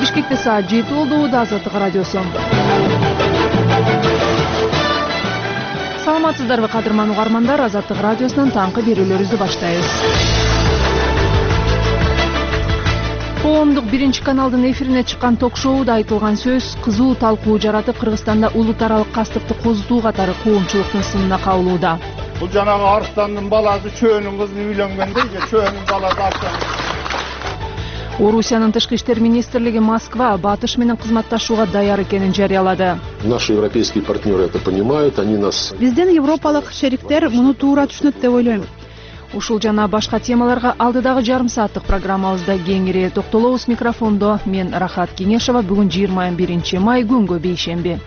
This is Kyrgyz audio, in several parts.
Бишкекте саат 7 болду. Азаттык радиосу. Саламатсыздарбы кадырман угармандар, Азаттык радиосунун таңкы берүүлөрүбүздү баштайбыз. Коомдук биринчи каналдын эфирине чыккан ток-шоуда айтылган сөз кызуу талкуу жаратып, Кыргызстанда улут аралык кастыкты козутуу катары коомчулуктун сынына кабылууда. Бул жанагы арыстанын баласы чөөнүн кызына үйлөнгөндей же чөөнүн баласы арыстанын. Орусиянын тышкы иштер министрлиги Москва Батыш менен кызматташууга даяр экенин жарыялады. Наши европейские партнеры это понимают, они нас... Бизден европалык шериктер муну туура түшүнөт деп ойлойм. Ушул жана башка темаларга алдыдагы жарым сааттык программабызда кеңири токтолобуз. Микрофондо мен Рахат Кеңешова. Бүгүн 21 май, күнгө бейшемби.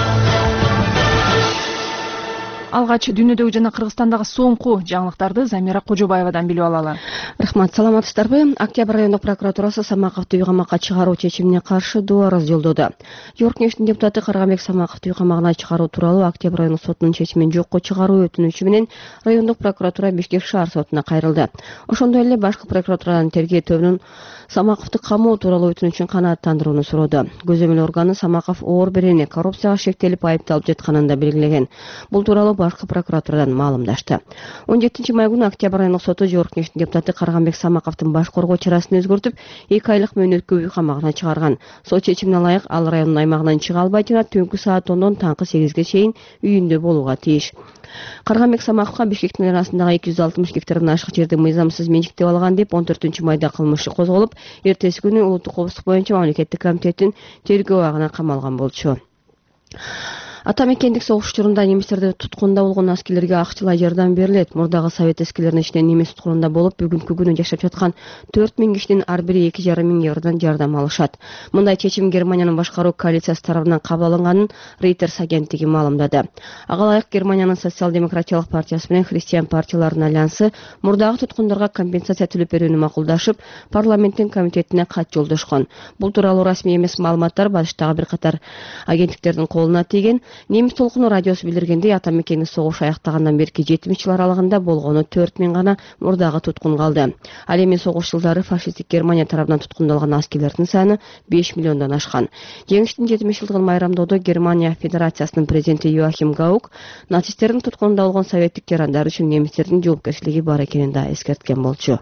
Алгач дүйнөдөгү жана Кыргызстандагы соңку жаңылыктарды Замира Кожобаевадан билип алалы. Рахмат, саламатсыздарбы? Октябрь райондук прокуратурасы Самаковду үй камакка чыгаруу чечимине каршы доо арыз жолдоду. Жогорку депутаты Карганбек Самаковду үй камагына чыгаруу тууралуу Октябрь райондук сотунун чечимин жокко чыгаруу өтүнүчү менен райондук прокуратура Бишкек шаар сотуна кайрылды. Ошондой эле башкы прокуратуранын тергөө тобунун Самаковду камоо тууралуу өтүнүчүн канааттандырууну сурооду. Көзөмөл органы Самаков оор берени коррупцияга шектелип айыпталып жатканын да белгилеген. Бул тууралуу башкы прокуратурадан маалымдашты. 17 май күнү Октябрь райондук соту жогорку кеңештин депутаты Карганбек Самаковдун баш коргоо чарасын өзгөртүп, 2 айлык мөөнөткө үй камагына чыгарган. Сот чечимине ылайык ал райондун аймагынан чыга албайт жана түнкү саат 10дон таңкы 8ге чейин үйүндө болууга тийиш. Карганбек Самаковго Бишкектин арасындагы 260 гектардан ашык жерди мыйзамсыз менчиктеп алган деп 14 майда кылмыш козголуп, эртеси күнү улуттук коопсуздук боюнча мамлекеттик комитеттин тергөө абагына камалган болчу. Ата мекендик согуш учурунда немистерди туткунда болгон аскерлерге акчалай жардам берилет. Мурдагы совет аскерлеринин ичинен немис туткунунда болуп, бүгүнкү күнү жашап жаткан 4000 кишинин ар бири 2,5 миң евродон жардам алышат. Мындай чечим Германиянын башкаруу коалициясы тарабынан кабыл алынганын Reuters агенттиги маалымдады. Ага ылайык Германиянын социал-демократиялык партиясы менен христиан партияларынын альянсы мурдагы туткундарга компенсация төлөп берүүнү макулдашып, парламенттин комитетине кат жолдошкон. Бул тууралуу расмий эмес маалыматтар Батыштагы бир катар агенттиктердин колуна тийген. Немис толкуну радиосу билдиргендей, ата мекендик согуш аяктагандан берки 70 жыл аралыгында болгону 4000 гана мурдагы туткун калды. Ал эми согуш жылдары фашисттик Германия тарабынан туткундалган аскерлердин саны 5 миллиондон ашкан. Жеңиштин 70 жылдыгын майрамдоодо Германия Федерациясынын президенти Йоахим Гаук нацисттердин туткунунда болгон советтик жарандар үчүн немистердин жоопкерчилиги бар экенин да эскерткен болчу.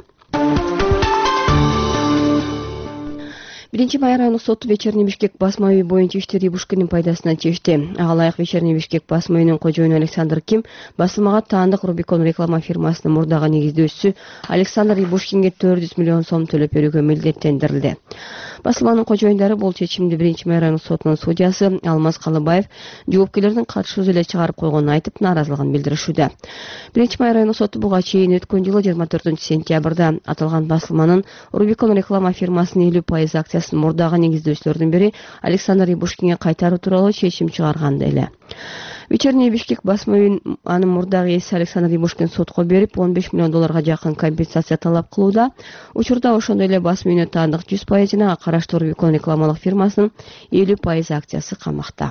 1 май райондук соту Вечерний Бишкек басма үйү боюнча ишти Рябушкиндин пайдасына чечти. Ага ылайык Вечерний Бишкек басма үйүнүн кожоюну Александр Ким басылмага таандык Рубикон реклама фирмасынын мурдагы негиздөөчүсү Александр Рябушкинге 400 миллион сом төлөп берүүгө милдеттендирилди. Басылманын кожоюндары бул чечимди 1 май райондук сотунун судьясы Алмаз Калыбаев жоопкерлердин катышуусу эле чыгарып койгонун айтып, нааразылыгын билдиришүүдө. 1 май райондук соту буга чейин өткөн жылы 24 сентябрда аталган басылманын Рубикон реклама фирмасынын 50% акциясын мурдагы негиздөөчүлөрдүн бири Александр Рябушкинге кайтаруу тууралуу чечим чыгарган эле. Вечерний Бишкек басма үйүн анын мурдагы ээси Александр Рябушкин сотко берип, 15 миллион долларга жакын компенсация талап кылууда. Учурда ошондой эле басма үйүнө таандык 100% жана ага караштуу Рубикон рекламалык фирмасынын 50% акциясы камакта.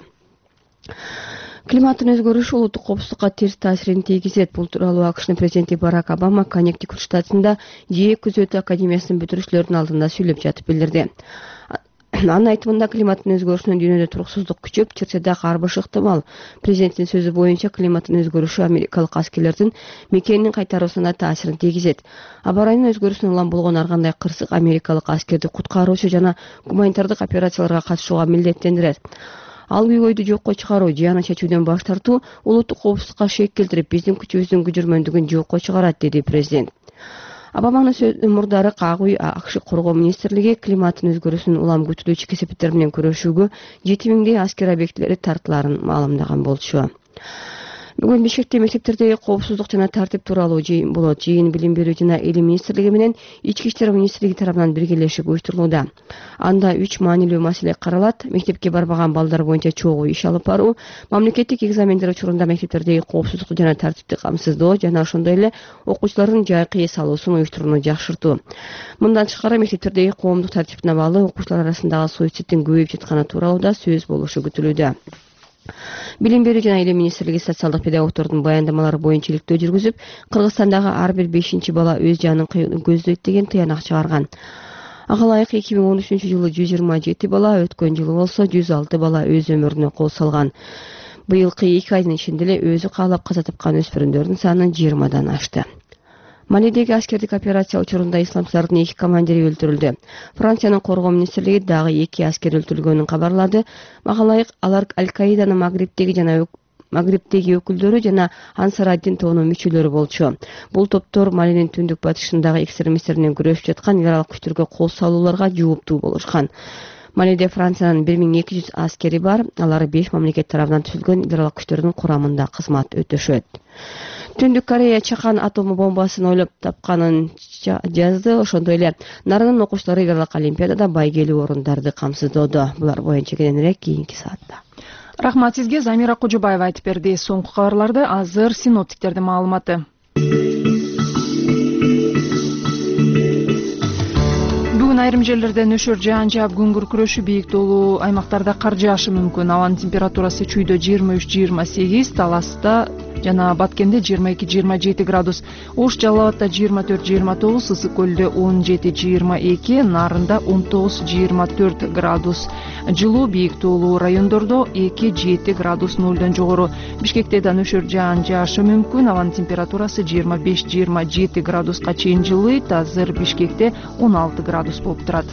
Климаттын өзгөрүшү улуттук коопсуздукка терс таасирин тийгизет. Бул тууралуу АКШнын президенти Барак Обама Коннектикут штатында ЖээК күзөтүү академиясынын бүтүрүүчүлөрүнүн алдында сүйлөп жатып билдирди. Анын айтымында климаттын өзгөрүшүнөн дүйнөдө туруксуздук күчөп, чыкса дагы арбыш ыктымал. Президенттин сөзү боюнча климаттын өзгөрүшү америкалык аскерлердин мекенин кайтаруусуна таасирин тийгизет. Аба ырайынын өзгөрүүсүнө улам болгон ар кандай кырсык америкалык аскерди куткаруучу жана гуманитардык операцияларга катышууга милдеттендирет. Ал көйгөйдү жокко чыгаруу, жыяны чечүүдөн баш тартуу улуттук коопсуздукка шек келтирип, биздин күчүбүздүн күжүрмөндүгүн жокко чыгарат, деди президент. Обаманын сөзүнүн мурдары КАГУ АКШ коргоо министрлиги климаттын өзгөрүүсүнүн улам күтүлүүчү кесепеттер менен күрөшүүгө 7000 аскер объектилери тартыларын маалымдаган болчу. Бүгүн Бишкекте мектептердеги коопсуздук жана тартип тууралуу жыйын болот. Жыйын билим берүү жана илим министрлиги менен ички иштер министрлиги тарабынан биргелешип уюштурулууда. Анда 3 маанилүү маселе каралат: мектепке барбаган балдар боюнча чогуу иш алып баруу, мамлекеттик экзамендер учурунда мектептердеги коопсуздукту жана тартипти камсыздоо жана ошондой эле окуучулардын жайкы эс алуусун уюштурууну жакшыртуу. Мындан тышкары мектептердеги коомдук тартиптине баглуу окуучулар арасындагы суицидтин көбөйүп жатканы тууралуу да сөз болушу күтүлүүдө. Билим берүү жана илим министрлиги социалдык педагогдордун баяндамалары боюнча иликтөө жүргүзүп, Кыргызстандагы ар бир 5-бала өз жанын кыюуну көздөйт деген тыянак чыгарган. Ага ылайык 2013-жылы 127 бала, өткөн жылы болсо 106 бала өз өмүрүнө кол салган. Быйылкы 2 айдын ичинде эле өзү каалап каза тапкан өспүрүмдөрдүн саны 20дан ашты. Малидеги аскердик операция учурунда исламчылардын 2 командири өлтүрүлдү. Франциянын коргоо министрлиги дагы 2 аскер өлтүрүлгөнүн кабарлады. Ага ылайык алар Аль-Каиданын Магрибтеги өкүлдөрү жана Ансар-ад-Дин тобунун мүчөлөрү болчу. Бул топтор Малинин түндүк батышындагы экстремисттер менен күрөшүп жаткан либералдык күчтөргө кол салууларга жооптуу болушкан. Малиде Франциянын 1200 аскери бар. Алар 5 мамлекет тарабынан түзүлгөн либералдык күчтөрдүн курамында кызмат өтөшөт. Түндүк Корея чакан атом бомбасын ойлоп тапканын жазды. Ошондой эле Наранын окуучулары либералдык олимпиадада байгелүү орундарды камсыздоодо. Булар боюнча кененирээк кийинки саатта. Рахмат сизге, Замира Кожобаева айтып берди. Соңку кабарларды азыр синоптиктердин маалыматы. Бүгүн айрым жерлерде нөшөр жаан жаап күн күркүрөшү, бийик тоолуу аймактарда кар жаашы мүмкүн. Абанын температурасы чүйдө 23-28, Таласта жана Баткенде 22-27 градус, Ош Жалал Абадда 24-29, Ысык көлдө 17-22, Нарында 19-24 градус. Жылуу бийик тоолуу райондордо 2-7 градус нөлдөн жогору. Бишкекте да нөшөр жаан жаашы мүмкүн. Абанын температурасы 25-27 градуска чейин жылыйт. Азыр Бишкекте 16 градус болуп турат.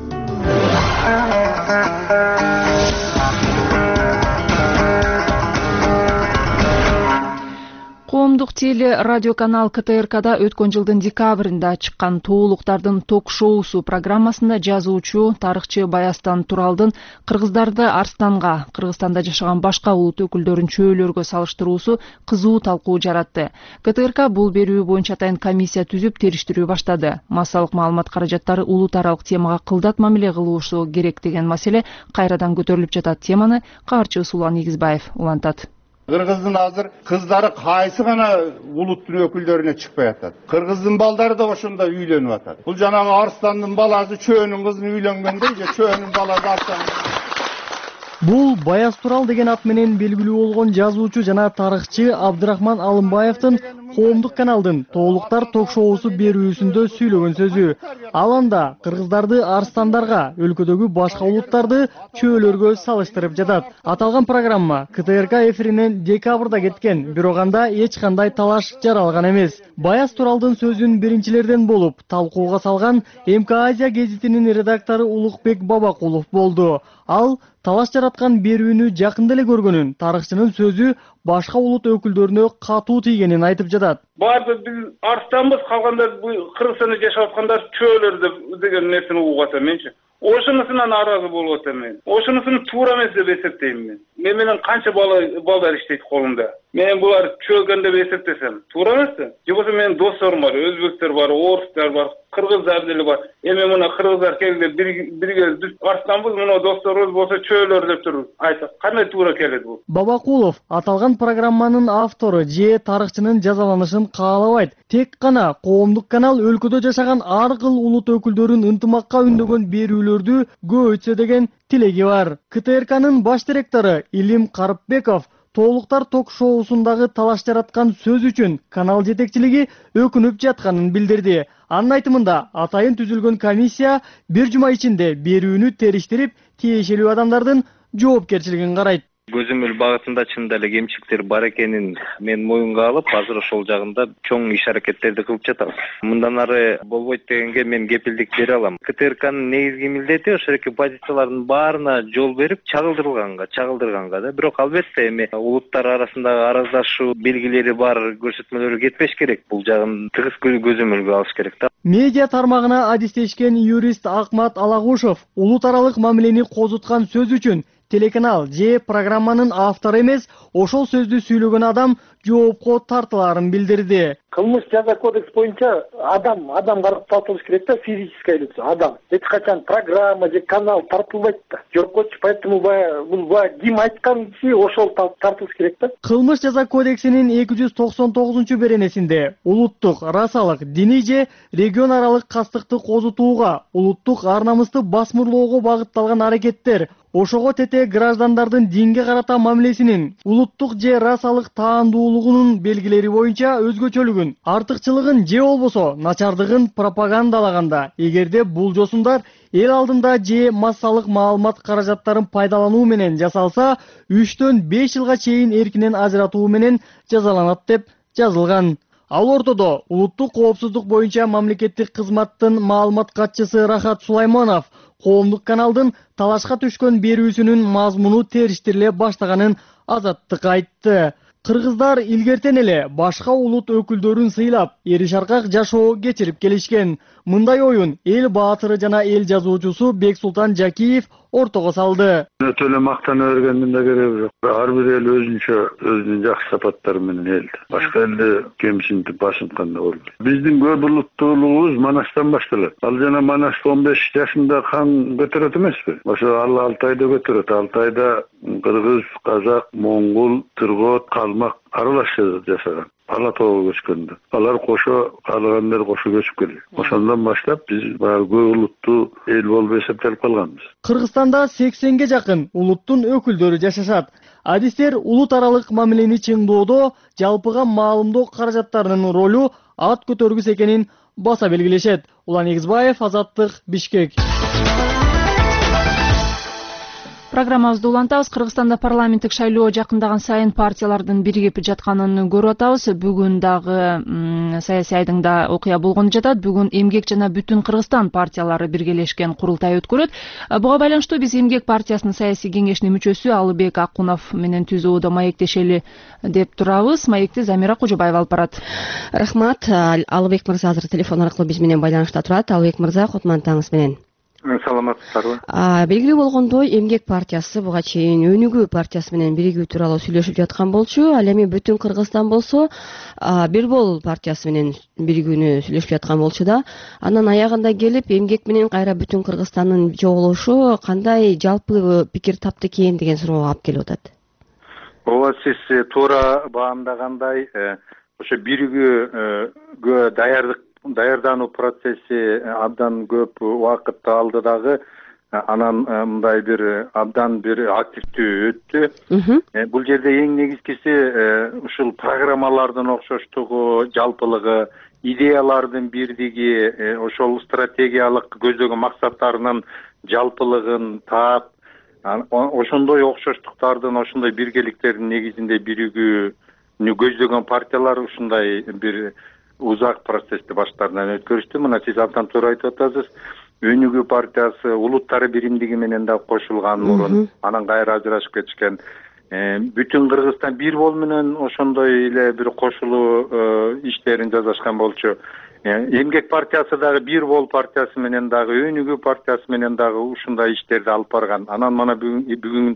Коомдук теле радио канал КТРКда өткөн жылдын декабрында чыккан Тоолуктардын ток-шоусу программасында жазуучу, тарыхчы Баястан Туралдын кыргыздарды Арстанга, Кыргызстанда жашаган башка улут өкүлдөрүн чөөлөргө салыштыруусу кызуу талкуу жаратты. КТРК бул берүү боюнча атайын комиссия түзүп териштирүү баштады. Массалык маалымат каражаттары улут аралык темага кылдат мамиле кылышы керек деген маселе кайрадан көтөрүлүп жатат. Теманы каарчыбыз Улан Игизбаев улантат. Кыргыздын азыр кыздары кайсы гана улуттун өкүлдөрүнө чыкпай атат. Кыргыздын балдары да ошондо үйлөнүп атат. Бул жанагы Арстандын баласы чөөнүн кызына үйлөнгөндөй же чөөнүн баласы Арстандын. Бул Баяс Турал деген ат менен белгилүү болгон жазуучу жана тарыхчы Абдырахман Алымбаевдин коомдук каналдын Тоолуктар ток-шоусу берүүсүндө сүйлөгөн сөзү. Ал анда кыргыздарды арстандарга, өлкөдөгү башка улуттарды чөөлөргө салыштырып жатат. Аталган программа КТРК эфиринен декабрда кеткен, бирок анда эч кандай талаш жаралган эмес. Баяс Туралдын сөзүн биринчилерден болуп талкууга салган МК Азия гезитинин редактору Улукбек Бабакулов болду. Ал талаш жараткан берүүнү жакында эле көргөнүн, тарыхчынын сөзү башка улут өкүлдөрүнө катуу тийгенин айтып жатат. Барды биз Арстанбыз, калгандар Кыргызстанда жашап аткандар чөөлөр деген нерсени угуп атам менчи. Ошонусунан наразы болуп атам мен. Ошонусун туура эмес деп эсептейм мен. Мен менен канча балдар иштейт колумда. Мен булар чөөлгөн деп эсептесем, туура эмеспи? Же болбосо менин досторум бар, өзбектер бар, орустар бар, кыргыздар деле бар. Эми мына кыргыздар келди бирге биз Арстанбыз, мына досторубуз болсо чөөлөр деп туруп айтат. Кандай туура келет бул? Бабакулов аталган программанын автору же тарыхчынын жазаланышын каалабайт. Тек гана коомдук канал өлкөдө жашаган ар кыл улут өкүлдөрүн ынтымакка үндөгөн берүүлөрдү көбөйтсө деген тилеги бар. КТРКнын баш директору Илим Карыпбеков Тоолуктар ток-шоусундагы талаш жараткан сөз үчүн канал жетекчилиги өкүнүп жатканын билдирди. Анын айтымында атайын түзүлгөн комиссия бир жума ичинде берүүнү териштирип, тиешелүү адамдардын жоопкерчилигин карайт. Көзөмөл багытында чынында эле кемчиликтер бар экенин мен моюнга алып, азыр ошол жагында чоң иш-аракеттерди кылып жатабыз. Мындан ары болбойт дегенге мен кепилдик бере алам. КТРКнын негизги милдети ошол эки позициялардын баарына жол берип, чагылдырганга да. Бирок албетте эми улуттар арасындагы араздашуу белгилери бар көрсөтмөлөрү кетпеш керек. Бул жагын тыгыз көзөмөлгө алыш керек да. Медиа тармагына адистешкен юрист Акмат Алагушев улут аралык мамилени козуткан сөз үчүн телеканал же программанын автору эмес, ошол сөздү сүйлөгөн адам жоопко тартыларын билдирди. Кылмыш жаза кодекс боюнча адам тартылыш керек да, физическое лицо, адам. Эч качан программа же канал тартылбайт да. Жокчу, поэтому бул ким айткан киши ошол тартылыш керек да. Кылмыш жаза кодексинин 299-беренесинде улуттук, расалык, диний же регион аралык кастыкты козутууга, улуттук ар намысты басмырлоого багытталган аракеттер, ошого тете граждандардын динге карата мамилесинин, улуттук же расалык таандуулук татуулугунун белгилери боюнча өзгөчөлүгүн, артыкчылыгын же болбосо начардыгын пропагандалаганда, эгерде бул жосундар эл алдында же массалык маалымат каражаттарын пайдалануу менен жасалса, 3-төн 5 жылга чейин эркинен ажыратуу менен жазаланат деп жазылган. Ал ортодо улуттук коопсуздук боюнча мамлекеттик кызматтын маалымат катчысы Рахат Сулайманов коомдук каналдын талашка түшкөн берүүсүнүн мазмуну териштириле баштаганын Азаттыкка айтты. Кыргыздар илгертен эле башка улут өкүлдөрүн сыйлап, эри шаркак жашоо кечирип келишкен. Мындай оюн эл баатыры жана эл жазуучусу Бексултан Жакиев ортого салды. Өтө эле мактана бергендин да кереги жок. Ар бир эл өзүнчө өзүнүн жакшы сапаттары менен элди. Башка элди кемсинтип башынтканда болду. Биздин көп улуттуулугубуз Манастан башталат. Ал жана Манас 15 жашында кан көтөрөт эмеспи? Ошо ал Алтайда көтөрөт. Алтайда кыргыз, казак, моңгол, тыргот, калмак аралаш жашаган. Ала тоого көчкөндө. Алар кошо каалагандар кошо көчүп келген. Ошондон баштап биз баягы көп улуттуу эл болуп эсептелип калганбыз. Кыргызстанда 80ге жакын улуттун өкүлдөрү жашашат. Адистер улут аралык мамилени чыңдоодо жалпыга маалымдоо каражаттарынын ролу ат көтөргүс экенин баса белгилешет. Улан Эгизбаев, Азаттык, Бишкек. Программабызды улантабыз. Кыргызстанда парламенттик шайлоо жакындаган сайын партиялардын биригип жатканын көрүп атабыз. Бүгүн дагы саясий айдыңда окуя болгон жатат. Бүгүн Эмгек жана Бүтүн Кыргызстан партиялары биргелешкен курултай өткөрөт. Буга байланыштуу биз Эмгек партиясынын саясий кеңешинин мүчөсү Алыбек Акунов менен түз ууда маектешели деп турабыз. Маекти Замира Кожобаева алып барат. Рахмат. Алыбек мырза азыр телефон аркылуу биз менен байланышта турат. Алыбек мырза, кутмандыңыз менен. Саламатсыздарбы? Белгилүү болгондой, Эмгек партиясы буга чейин Өнүгүү партиясы менен биригүү тууралуу сүйлөшүп жаткан болчу. Ал эми Бүтүн Кыргызстан болсо, Бир Бол партиясы менен биригүүнү сүйлөшүп жаткан болчу да. Анан аягында келип, Эмгек менен кайра Бүтүн Кыргызстандын жогулушу кандай жалпы пикир тапты экен деген суроого алып келип атат. Ооба, сиз туура баамдагандай, ошо биригүүгө даярдануу процесси абдан көп убакытты алды дагы, анан мындай бир абдан бир активдүү өттү. Бул жерде эң негизгиси ушул программалардын окшоштугу, жалпылыгы, идеялардын бирдиги, ошол стратегиялык көздөгөн максаттарынын жалпылыгын таап, ошондой окшоштуктардын, ошондой биргеликтердин негизинде биригүүнү көздөгөн партиялар ушундай бир узак процессти баштарынан өткөрүштү. Мына сиз абдан туура айтып атасыз. Өнүгүү партиясы улуттар биримдиги менен да кошулган мурун, анан кайра ажырашып кетишкен. Бүтүн Кыргызстан Бир Бол менен ошондой эле бир кошулуу иштерин жасашкан болчу. Эмгек партиясы дагы Бир Бол партиясы менен дагы, Өнүгүү партиясы менен дагы ушундай иштерди алып барган. Анан мана бүгүн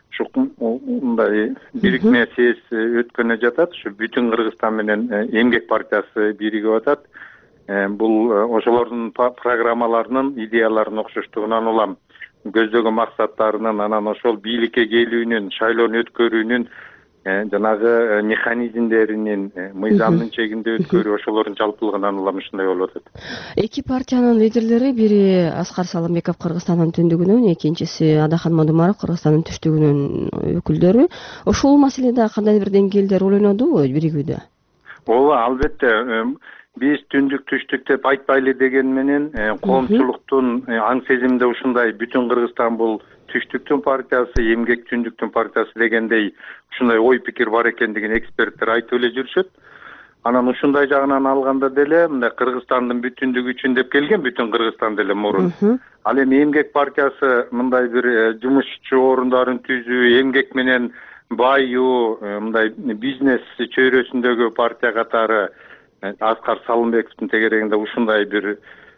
мындай бирикме съезд өткөнү жатат. Ушу Бүтүн Кыргызстан менен Эмгек партиясы биригип атат. Бул ошолордун программаларынын, идеяларынын окшоштугунан улам, көздөгөн максаттарынын, анан ошол бийликке келүүнүн, шайлоону өткөрүүнүн жанагы механизмдеринин, мыйзамдын чегинде өткөрүү, ошолордун жалпылыгынан улам ушундай болуп атат. Эки партиянын лидерлери, бири Аскар Салымбеков Кыргызстандын түндүгүнөн, экинчиси Адахан Мадумаров Кыргызстандын түштүгүнүн өкүлдөрү. Ошол маселеде кандайдыр бир деңгээлде ролонодубу биригүүдө? Ооба, албетте. Биз түндүк түштүк деп айтпайлы деген менен коомчулуктун аң сезиминде ушундай Бүтүн Кыргызстан бул түштүктүн партиясы, Эмгек түндүктүн партиясы дегендей ушундай ой пикир бар экендигин эксперттер айтып эле жүрүшөт. Анан ушундай жагынан алганда деле мындай Кыргызстандын бүтүндүгү үчүн деп келген Бүтүн Кыргызстан деле мурун. Ал эми Эмгек партиясы мындай бир жумушчу орундарын түзүү, эмгек менен байуу, мындай бизнес чөйрөсүндөгү партия катары Аскар Салымбековдун тегерегинде ушундай бир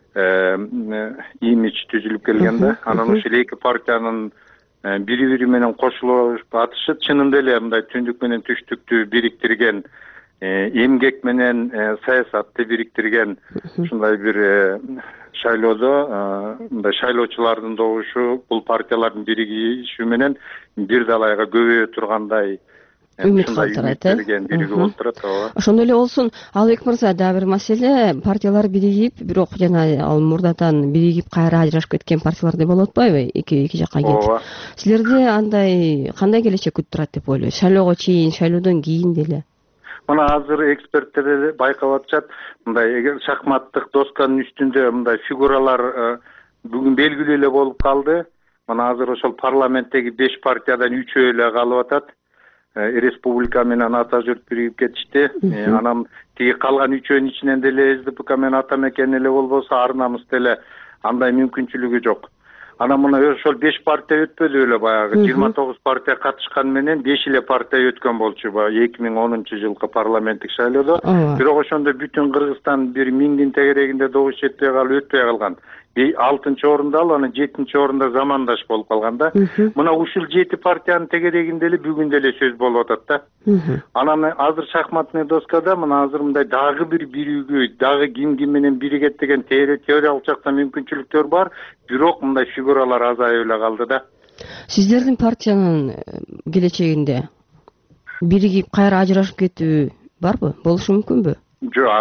имидж түзүлүп келген да. Анан ушул эки партиянын бири-бири менен кошулуп атышы чынында эле мындай түндүк менен түштүктү бириктирген, эмгек менен саясатты бириктирген ушундай бир шайлоодо мындай шайлоочулардын добушу бул партиялардын биригишүү менен бир далайга көбөйө тургандай үмүт калтырат, ошондой эле болсун. Албек мырза, дагы бир маселе, партиялар биригип, бирок жана ал мурдадан биригип кайра ажырашып кеткен партиялар деп болуп атпайбы, эки жакка кетип. Силерде андай кандай келечек күтүп турат деп ойлойсуз? Шайлоого чейин, шайлоодон кийин деле? Мына азыр эксперттер байкап атышат, мындай эгер шахматтык досканын үстүндө мындай фигуралар бүгүн белгилүү эле болуп калды. Мына азыр ошол парламенттеги 5 партиядан 3 эле калып атат. Республика менен ата журт биригип кетишти. Анан тиги калган 3-өнүн ичинен деле СДПК менен ата мекен эле болбосо ар намыс деле андай мүмкүнчүлүгү жок. Анан мына ошол 5 партия өтпөдү эле баягы 29 партия катышкан менен 5 эле партия өткөн болчу баягы 2010-жылкы парламенттик шайлоодо. Бирок ошондо бүтүн Кыргызстан бир 1000 тегерегинде добуш жетпей калып өтпөй калган. 6-орунда алып, анан 7-орунда замандаш болуп калган да. Мына ушул 7 партиянын тегерегинде эле бүгүн деле сөз болуп атат да. Анан азыр шахматный доскада мына азыр мындай дагы бир бирүүгө, дагы ким менен биригет деген теориялык жактан мүмкүнчүлүктөр бар, бирок мындай фигуралар азайып эле калды да. Сиздердин партиянын келечегинде биригип кайра ажырашып кетүү барбы? Болушу мүмкүнбү? Жок,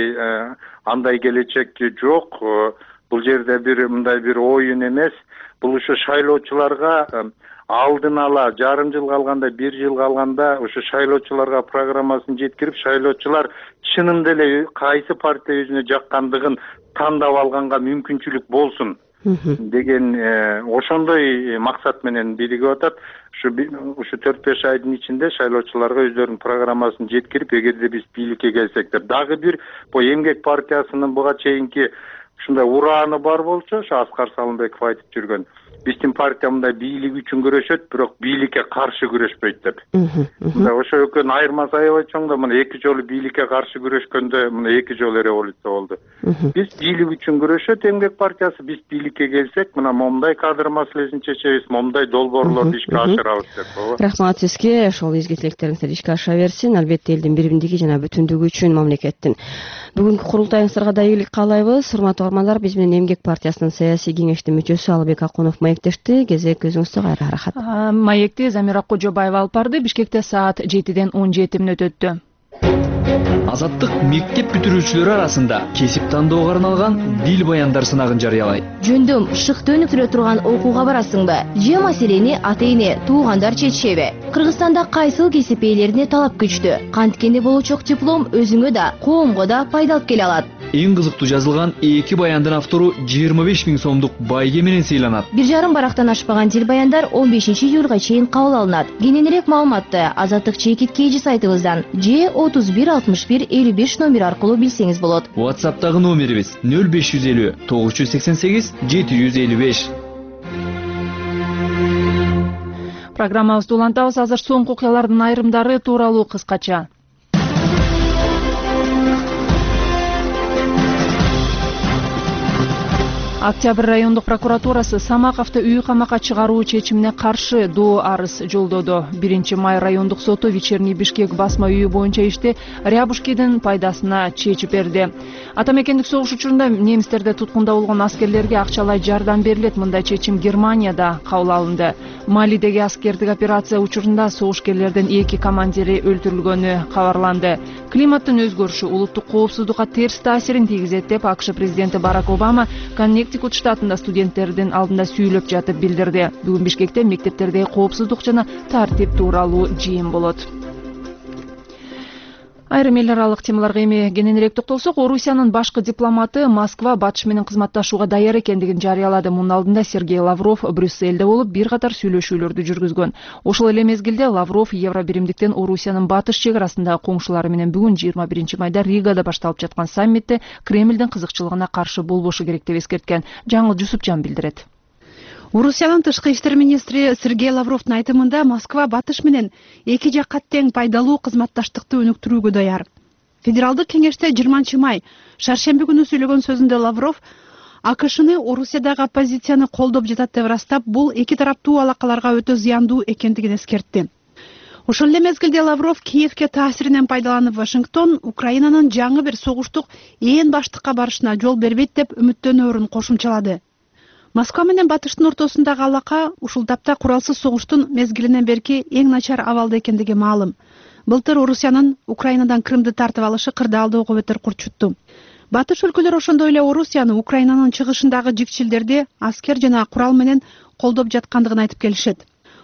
андай келечек жок. Бул жерде бир мындай бир оюн эмес. Бул ушу шайлоочуларга алдын ала жарым жыл калганда, 1 жыл калганда ушу шайлоочуларга программасын жеткирип, шайлоочулар чынында эле кайсы партия өзүнө жаккандыгын тандап алганга мүмкүнчүлүк болсун деген ошондой максат менен биригип атат. Ушу 4-5 айдын ичинде шайлоочуларга өздөрүнүн программасын жеткирип, эгерде биз бийликке келсек деп, дагы бир бу Эмгек партиясынын буга чейинки ушундай урааны бар болчу, ошо Аскар Салымбеков айтып жүргөн. Биздин партия мындай бийлик үчүн күрөшөт, бирок бийликке каршы күрөшпөйт деп. Мындай ошо экөөнүн айырмасы аябай чоң да, мына 2 жолу бийликке каршы күрөшкөндө мына 2 жолу революция болду. Биз бийлик үчүн күрөшөт Эмгек партиясы, биз бийликке келсек, мына момундай кадр маселесин чечебиз, момундай долбоорлорду ишке ашырабыз деп. Рахмат сизге, ошол изги тилектериңиздер ишке аша берсин. Албетте элдин биримдиги жана бүтүндүгү үчүн мамлекеттин. Бүгүнкү курултайыңыздарга да ийгилик каалайбыз. Урматтуу угармандар, биз менен Эмгек партиясынын саясий кеңештин мүчөсү Алыбек Акунов маектешти. Кезек өзүңүздө кайра рахат. Маекти Замира Кожобаева алып барды. Бишкекте саат 7-ден 17 мүнөт өттү. Азаттык мектеп бүтүрүүчүлөрү арасында кесип тандоого арналган дил баяндар сынагын жарыялайт. Жөндөм шыкты өнүктүрө турган окууга барасыңбы? Же маселени ата-эне, туугандар чечишеби? Кыргызстанда кайсыл кесип ээлерине талап күчтүү? Канткенде болочок диплом өзүңө да, коомго да пайда алып келе алат. Эң кызыктуу жазылган 2 баяндын автору 25 000 сомдук байге менен сыйланат. 1,5 барактан ашпаган дил баяндар 15 июлга чейин кабыл алынат. Кененирээк маалыматты Азаттык чекит кейжи сайтыбыздан же 31 61 55 номер аркылуу билсеңиз болот. WhatsApp'тагы номерибиз 0550 988 755. Программабызды улантабыз. Азыр соңку окуялардын айрымдары тууралуу кыскача. Октябрь райондук прокуратурасы Самаковду үй камакка чыгаруу чечимине каршы доо арыз жолдоду. 1 май райондук соту Вечерний Бишкек басма үйү боюнча ишти Рябушкидин пайдасына чечип берди. Ата мекендик согуш учурунда немистерде туткунда болгон аскерлерге акчалай жардам берилет. Мындай чечим Германияда кабыл алынды. Малидеги аскердик операция учурунда согушкерлердин 2 командири өлтүрүлгөнү кабарланды. Климаттын өзгөрүшү улуттук коопсуздукка терс таасирин тийгизет деп АКШ президенти Барак Обама Коннектикут штатында студенттердин алдында сүйлөп жатып билдирди. Бүгүн Бишкекте мектептердеги коопсуздук жана тартип тууралуу жыйын болот. Айрым эл аралык темаларга эми кененирээк токтолсок, Орусиянын башкы дипломаты Москва Батыш менен кызматташууга даяр экендигин жарыялады. Мунун алдында Сергей Лавров Брюссельде болуп, бир катар сүйлөшүүлөрдү жүргүзгөн. Ошол эле мезгилде Лавров Евробиримдиктен Орусиянын батыш чек арасындагы коңшулары менен бүгүн 21 майда Ригада башталып жаткан саммитте Кремлдин кызыкчылыгына каршы болбошу керек деп эскерткен. Жаңыл Жусупжан билдирет. Орусиянын тышкы иштер министри Сергей Лавровдун айтымында Москва Батыш менен эки жакка тең пайдалуу кызматташтыкты өнүктүрүүгө даяр. Федералдык кеңеште 20 май шаршемби күнү сүйлөгөн сөзүндө Лавров АКШны Орусиядагы оппозицияны колдоп жатат деп ырастап, бул эки тараптуу алакаларга өтө зыяндуу экендигин эскертти. Ошол эле мезгилде Лавров Киевке таасиринен пайдаланып Вашингтон Украинанын жаңы бир согуштук ээн баштыкка барышына жол бербейт деп үмүттөнөөрүн кошумчалады. Москва менен Батыштын ортосундагы алака ушул тапта куралсыз согуштун мезгилинен берки эң начар абалда экендиги маалым. Былтыр Орусиянын Украинадан Крымды тартып алышы кырдаалды көбөтөр курчутту. Батыш өлкөлөр ошондой эле Орусияны Украинанын чыгышындагы жикчилдерди аскер жана курал менен колдоп жаткандыгын айтып келишет.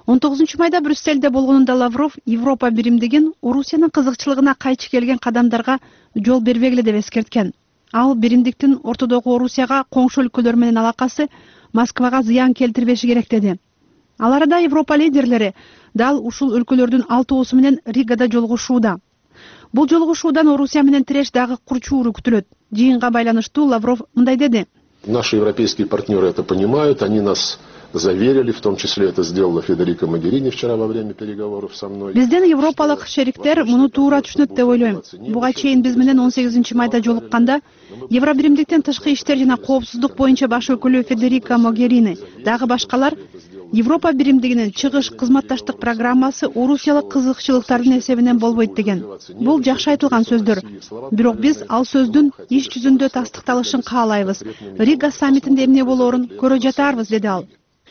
19 майда Брюссельде болгонунда Лавров Европа биримдигин Орусиянын кызыкчылыгына кайчы келген кадамдарга жол бербегиле деп эскерткен. Ал биримдиктин ортодогу Орусияга коңшу өлкөлөр менен алакасы Москвага зыян келтирбеши керек деди. Ал арада Европа лидерлери дал ушул өлкөлөрдүн 6 менен Ригада жолугушууда. Бул жолугушуудан Орусия менен тиреш дагы курчууру күтүлөт. Жыйынга байланыштуу Лавров мындай деди. Наши европейские партнеры это понимают, они нас заверили, в том числе это сделала Федерика Могерини вчера во время переговоров со мной. Бизден европалык шериктер муну туура түшүнөт деп ойлойм. Буга чейин биз менен 18-майда жолукканда Евро биримдиктин тышкы иштер жана коопсуздук боюнча баш өкүлү Федерика Могерини дагы башкалар Европа биримдигинин чыгыш кызматташтык программасы орусиялык кызыкчылыктардын эсебинен болбойт деген. Бул жакшы айтылган сөздөр. Бирок биз ал сөздүн иш жүзүндө тастыкталышын каалайбыз. Рига саммитинде эмне болоорун көрө жатарбыз, деди ал.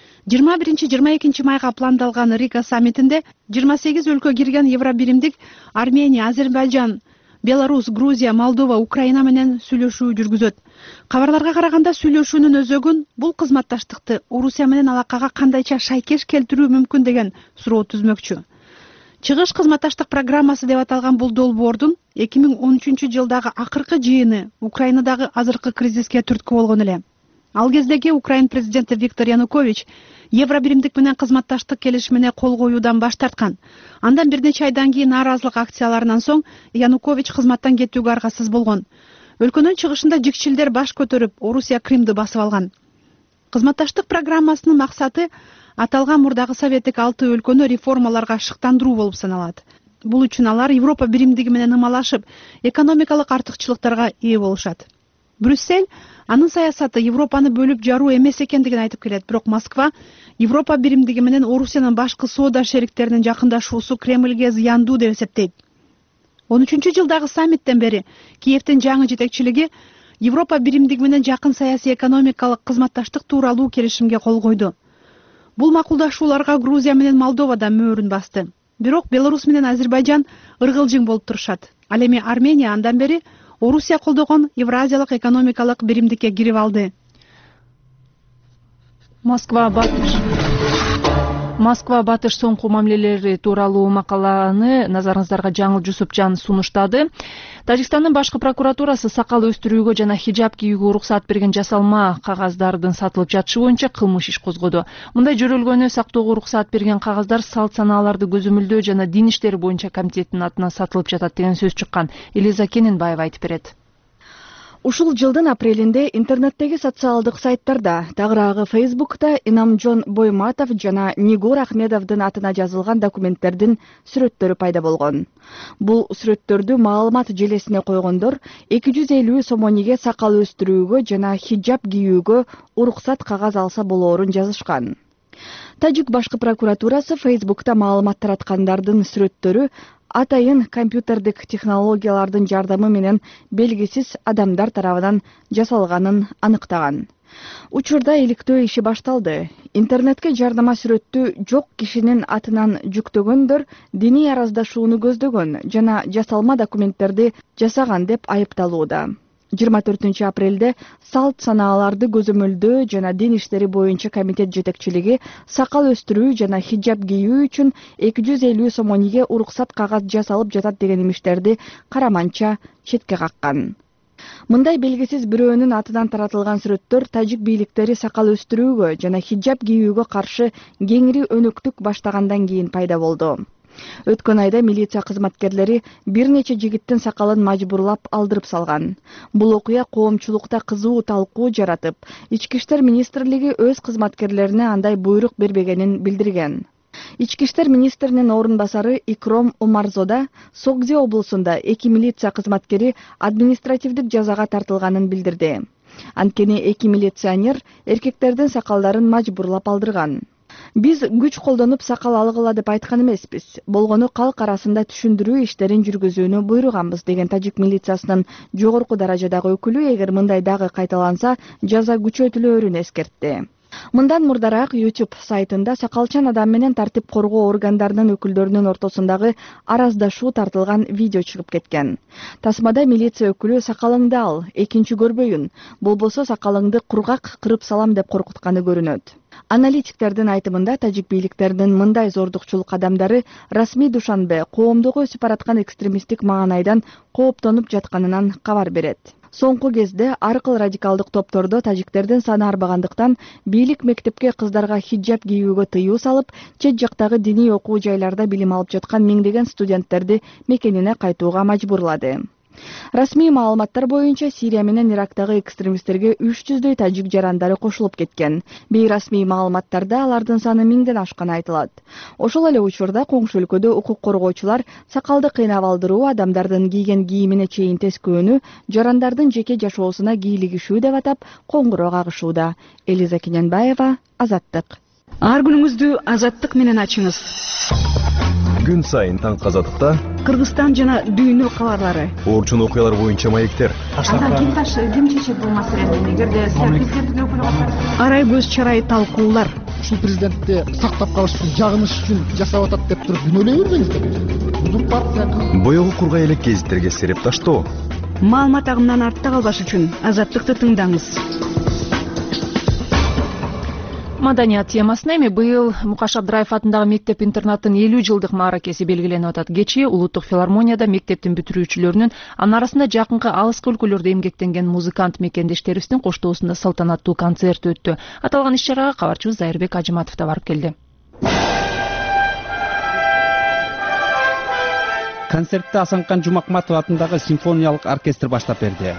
21-22 майга пландалган Рига саммитинде 28 өлкө кирген Евро биримдик Армения, Азербайжан, Беларусь, Грузия, Молдова, Украина менен сүйлөшүү жүргүзөт. Кабарларга караганда сүйлөшүүнүн өзөгүн бул кызматташтыкты Орусия менен алакага кандайча шайкеш келтирүү мүмкүн деген суроо түзмөкчү. Чыгыш кызматташтык программасы деп аталган бул долбоордун 2013-жылдагы акыркы жыйыны Украинадагы азыркы кризиске түрткү болгон эле. Ал кездеги Украин президенти Виктор Янукович Евро биримдик менен кызматташтык келишимине кол коюудан баш тарткан. Андан бир нече айдан кийин нааразылык акцияларынан соң Янукович кызматтан кетүүгө аргасыз болгон. Өлкөнүн чыгышында жикчилдер баш көтөрүп, Орусия Кримди басып алган. Кызматташтык программасынын максаты аталган мурдагы советтик 6 өлкөнү реформаларга шыктандыруу болуп саналат. Бул үчүн алар Европа биримдиги менен ымалашып, экономикалык артыкчылыктарга ээ болушат. Брюссель анын саясаты Европаны бөлүп жаруу эмес экендигин айтып келет, бирок Москва Европа биримдиги менен Орусиянын башкы соода шериктеринин жакындашуусу Кремльге зыяндуу деп эсептейт. 13-жылдагы саммиттен бери Киевдин жаңы жетекчилиги Европа биримдиги менен жакын саясий экономикалык кызматташтык тууралуу келишимге кол койду. Бул макулдашууларга Грузия менен Молдова да мөөрүн басты. Бирок Беларусь менен Азербайжан ыргылжың болуп турушат. Ал эми Армения андан бери Орусия колдогон Евразиялык экономикалык биримдикке кирип алды. Москва батыш соңку мамилелери тууралуу макаланы назарыңыздарга Жаңыл Жусупжан сунуштады. Тажикстандын башкы прокуратурасы сакал өстүрүүгө жана хиджаб кийүүгө уруксат берген жасалма кагаздардын сатылып жатышы боюнча кылмыш иш козгоду. Мындай жөрөлгөнү сактоого уруксат берген кагаздар салт санааларды көзөмөлдөө жана дин иштери боюнча комитеттин атынан сатылып жатат деген сөз чыккан. Элиза Кененбаева айтып берет. Ушул жылдын апрелинде интернеттеги социалдык сайттарда, тагыраагы Facebook'та Инамжон Бойматов жана Нигор Ахмедовдун атына жазылган документтердин сүрөттөрү пайда болгон. Бул сүрөттөрдү маалымат желесине койгондор 250 сомониге сакал өстүрүүгө жана хиджаб кийүүгө уруксат кагаз алса болоорун жазышкан. Тажик башкы прокуратурасы Facebook'та маалымат тараткандардын сүрөттөрү атайын компьютердик технологиялардын жардамы менен белгисиз адамдар тарабынан жасалганын аныктаган. Учурда иликтөө иши башталды. Интернетке жардама сүрөттү жок кишинин атынан жүктөгөндөр диний араздашууну көздөгөн жана жасалма документтерди жасаган деп айыпталууда. 24 апрелде салт санааларды көзөмөлдөө жана дин иштери боюнча комитет жетекчилиги сакал өстүрүү жана хиджаб кийүү үчүн 250 сомониге уруксат кагаз жасалып жатат деген имиштерди караманча четке каккан. Мындай белгисиз бирөөнүн атынан таратылган сүрөттөр тажик бийликтери сакал өстүрүүгө жана хиджаб кийүүгө каршы кеңири өнөктүк баштагандан кийин пайда болду. Өткөн айда милиция кызматкерлери бир нече жигиттин сакалын мажбурлап алдырып салган. Бул окуя коомчулукта кызуу талкуу жаратып, Ички иштер министрлиги өз кызматкерлерине андай буйрук бербегенин билдирген. Ички иштер министринин орун басары Икром Умарзода Согзе облусунда 2 милиция кызматкери административдик жазага тартылганын билдирди. Анткени 2 милиционер эркектердин сакалдарын мажбурлап алдырган. Биз күч колдонуп сакал алгыла деп айткан эмеспиз. Болгону калк арасында түшүндүрүү иштерин жүргүзүүнү буйруганбыз деген тажик милициясынын жогорку даражадагы өкүлү эгер мындай дагы кайталанса жаза күчөтүлөөрүн эскертти. Мындан мурдараак YouTube сайтында сакалчан адам менен тартип коргоо органдарынын өкүлдөрүнүн ортосундагы араздашуу тартылган видео чыгып кеткен. Тасмада милиция өкүлү сакалыңды ал, экинчи көрбөйүн, болбосо сакалыңды кургак кырып салам деп коркутканы көрүнөт. Аналитиктердин айтымында тажик бийликтеринин мындай зордукчул кадамдары расмий Душанбе коомдугу өсүп бараткан экстремисттик маанайдан кооптонуп жатканынан кабар берет. Соңку кезде ар кыл радикалдык топтордо тажиктердин саны арбагандыктан бийлик мектепке кыздарга хиджаб кийүүгө тыюу салып, чет жактагы диний окуу жайларда билим алып жаткан миңдеген студенттерди мекенине кайтууга мажбурлады. Расмий маалыматтар боюнча Сирия менен Ирактагы экстремисттерге 300дөй тажик жарандары кошулуп кеткен. Бейрасмий маалыматтарда алардын саны 1000ден ашканы айтылат. Ошол эле учурда коңшу өлкөдө укук коргоочулар сакалды кыйнап алдыруу, адамдардын кийген кийимине чейин тескөөнү, жарандардын жеке жашоосуна кийлигишүү деп атап коңгуроо кагышууда. Элиза Кененбаева, Азаттык. Ар күнүңүздү Азаттык менен ачыңыз. Күн сайын таңкы Азаттыкта Кыргызстан жана дүйнө кабарлары. Орчун окуялар боюнча маектер. Ким чечет бул маселени? Эгерде президенттик өкүлү арай көз чарай талкуулар. Ушул президентти сактап калыш үчүн, жагыныш үчүн жасап атат деп туруп күнөөлөй бербеңиздер. Бул партия боёгу кургай элек гезиттерге сереп таштоо. Маалымат агымынан артта калбаш үчүн Азаттыкты тыңдаңыз. Маданият темасына эми быйыл Мукаш Абдраев атындагы мектеп-интернаттын 50 жылдык мааракеси белгиленип атат. Кечээ Улуттук филармонияда мектептин бүтүрүүчүлөрүнүн, анын арасында жакынкы алыскы өлкөлөрдө эмгектенген музыкант мекендештерибиздин коштоосунда салтанаттуу концерт өттү. Аталган иш-чарага кабарчыбыз Зайырбек Ажыматов да барып келди. Концертте Асанкан Жумакматов атындагы симфониялык оркестр баштап берди.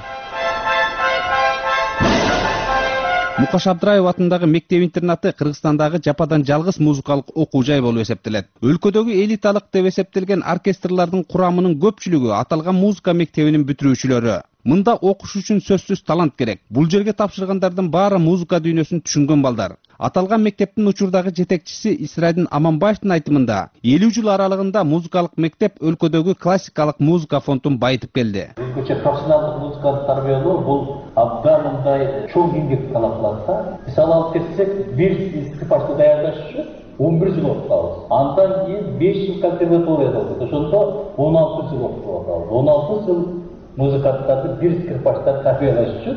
Мукаш Абдраев атындагы мектеп-интернаты Кыргызстандагы жападан жалгыз музыкалык окуу жай болуп эсептелет. Өлкөдөгү элиталык деп эсептелген оркестрлардын курамынын көпчүлүгү аталган музыка мектебинин бүтүрүүчүлөрү. Мында окуш үчүн сөзсүз талант керек. Бул жерге тапшыргандардын баары музыка дүйнөсүн түшүнгөн балдар. Аталган мектептин учурдагы жетекчиси Исрайдин Аманбаевдин айтымында 50 жыл аралыгында музыкалык мектеп өлкөдөгү классикалык музыка фондун байытып келди. Өлкөчө профессионалдык музыканы тарбиялоо бул абдан мындай чоң эмгек талап кылат. Мисалы алып кетсек, бир скрипачты даярдаш үчүн 11 жыл окутабыз. Андан кийин 5 жыл консерваторияда окуйт. Ошондо 16 жыл окутуп атабыз. 16 жыл музыканттарды бир скрипачтан тарбиялаш үчүн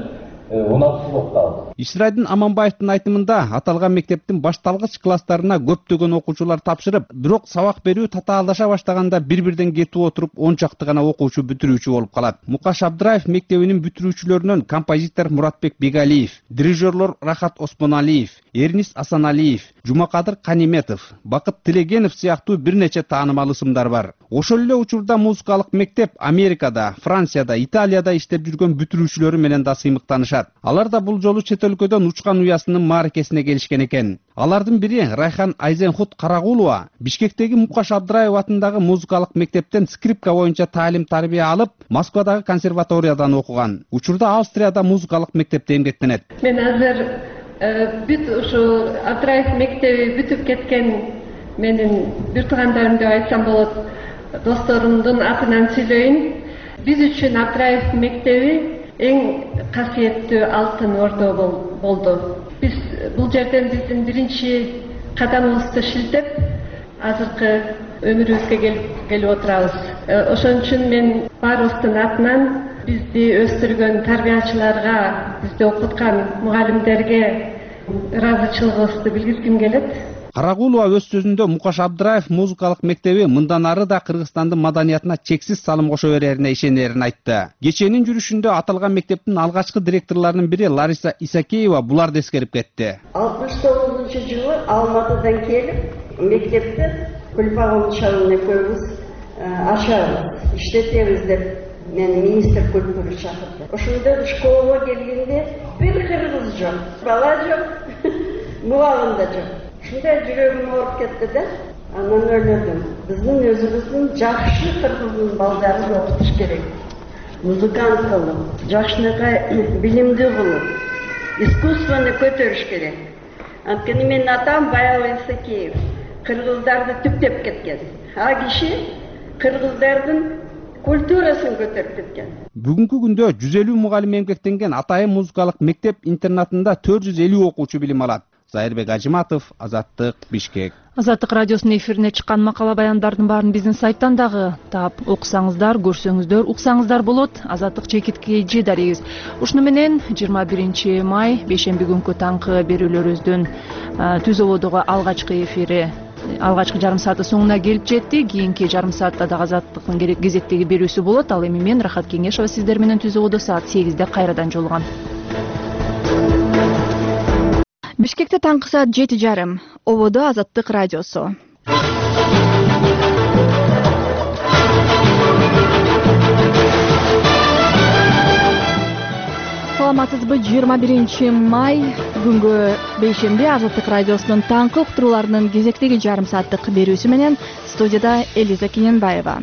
16 жыл окутабыз. Исрайдин Аманбаевдин айтымында аталган мектептин башталгыч класстарына көптөгөн окуучулар тапшырып, бирок сабак берүү татаалдаша баштаганда бир-бирден кетип отуруп, 10 чакты гана окуучу бүтүрүүчү болуп калат. Мукаш Абдраев мектебинин бүтүрүүчүлөрүнөн композитор Муратбек Бегалиев, дирижерлор Рахат Осмоналиев, Эрнис Асаналиев, Жумакадыр Каниметов, Бакыт Тилегенов сыяктуу бир нече таанымал ысымдар бар. Ошол эле учурда музыкалык мектеп Америкада, Францияда, Италияда иштеп жүргөн бүтүрүүчүлөрү менен да сыймыктанышат. Алар да бул жолу чет өлкөдөн учкан уясынын мааракесине келишкен экен. Алардын бири Райхан Айзенхут Карагулова Бишкектеги Мукаш Абдраев атындагы музыкалык мектептен скрипка боюнча таалим-тарбия алып, Москвадагы консерваториядан окуган. Учурда Австрияда музыкалык мектепте эмгектенет. Мен азыр бүт ушу Абдраев мектеби бүтүп кеткен менин бир туугандарым деп айтсам болот, досторумдун атынан сүйлөйүн. Биз үчүн Абдраев мектеби эң касиеттүү алтын ордо болду. Биз бул жерден биздин биринчи кадамыбызды шилтеп, азыркы өмүрүбүзгө келип отурабыз. Ошон үчүн мен баарыбыздын атынан бизди өстүргөн тарбиячыларга, бизди окуткан мугалимдерге ыраазычылыгыбызды билгизгим келет. Карагулова өз сөзүндө Мукаш Абдраев музыкалык мектеби мындан ары да Кыргызстандын маданиятына чексиз салым кошо берерине ишенерин айтты. Кечээнин жүрүшүндө аталган мектептин алгачкы директорлорунун бири Лариса Исакеева буларды эскерип кетти. 69-жылы Алматыдан келип, мектепти Кульпагул шаарына көбүз ачабыз, иштетебиз деп мени министр культуры чакырды. Ошондо школага келгенде бир кыргыз жок, бала жок, мугалим да жок. Шундай жүрөгүм ооруп кетти да, анан ойлодум. Биздин өзүбүздүн жакшы кыргыздын балдарын окутуш керек. Музыкант кылып, жакшынакай билимдүү кылып, искусствону көтөрүш керек. Анткени менин атам Баял Исакеев кыргыздарды түптеп кеткен. А киши кыргыздардын культурасын көтөрүп кеткен. Бүгүнкү күндө 150 мугалим эмгектенген Атайын музыкалык мектеп интернатында 450 окуучу билим алат. Зайырбек Ажыматов, Азаттык, Бишкек. Азаттык радиосунун эфирине чыккан макала баяндардын баарын биздин сайттан дагы таап окусаңыздар, көрсөңүздөр, уксаңыздар болот. Азаттык чекиткейжи дарегиз. Ушуну менен 21 май бейшемби күнкү таңкы берүүлөрүбүздүн Түз Ободогу алгачкы эфири, алгачкы жарым сааты соңуна келип жетти. Кийинки жарым саатта дагы Азаттыктын кезектеги берүүсү болот. Ал эми мен Рахат Кеңешова сиздер менен Түз Ободо саат 8-де кайрадан жолугам. Бишкекте таңкы саат 7:30. Ободо Азаттык радиосу. Саламатсызбы? 21 май күнгө бейшемби Азаттык радиосунун таңкы уктурууларынын кезектеги жарым сааттык берүүсү менен студияда Элиза Кененбаева.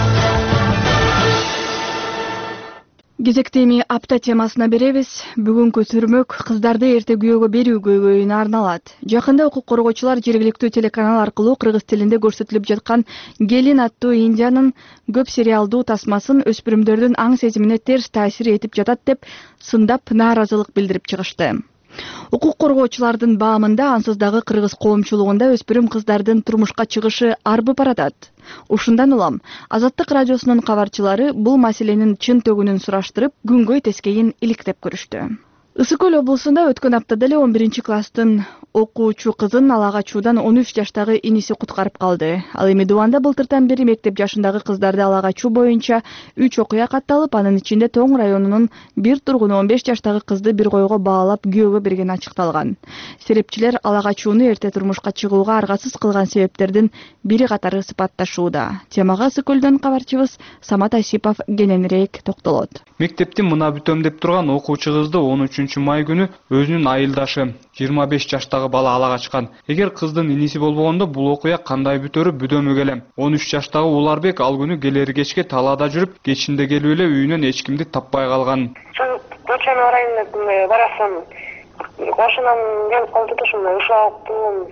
Кезектеми апта темасына беребиз. Бүгүнкү түрмөк кыздарды эрте күйөөгө берүү көйгөйүнө арналат. Жакында укук коргоочулар жергиликтүү телеканал аркылуу кыргыз тилинде көрсөтүлүп жаткан Келин аттуу Индиянын көп сериалдуу тасмасын өспүрүмдөрдүн аң сезимине терс таасир этип жатат деп сындап нааразылык билдирип чыгышты. Укук коргоочулардын баамында ансыз дагы кыргыз коомчулугунда өспүрүм кыздардын турмушка чыгышы арбып баратат. Ушундан улам Азаттык радиосунун кабарчылары бул маселенин чын төгүнүн сураштырып, күнгөй тескейин иликтеп көрүштү. Ысык Көл облусунда өткөн аптада эле 11-класстын окуучу кызын ала качуудан 13 жаштагы иниси куткарып калды. Ал эми Дубанда былтыртан бери мектеп жашындагы кыздарды ала качуу боюнча 3 окуя катталып, анын ичинде Тоң районунун бир тургуну 15 жаштагы кызды бир койго баалап күйөөгө берген ачыкталган. Серепчилер ала качууну эрте турмушка чыгууга аргасыз кылган себептердин бири катары сыпатташууда. Темага Ысык Көлдөн кабарчыбыз Самат Айсипов кененирээк токтолот. Мектептин мына бүтөм деп турган окуучу кызды 13 май күнү өзүнүн айылдашы 25 жаштагы бала ала качкан. Эгер кыздын иниси болбогондо бул окуя кандай бүтөрүп бүдөмү келем. 13 жаштагы Уларбек ал күнү келери кечке талаада жүрүп, кечинде келип эле үйүнөн эч кимди таппай калган. Көчөнү орайын барасам, кошунан келип калды да ушундай ушалыптым,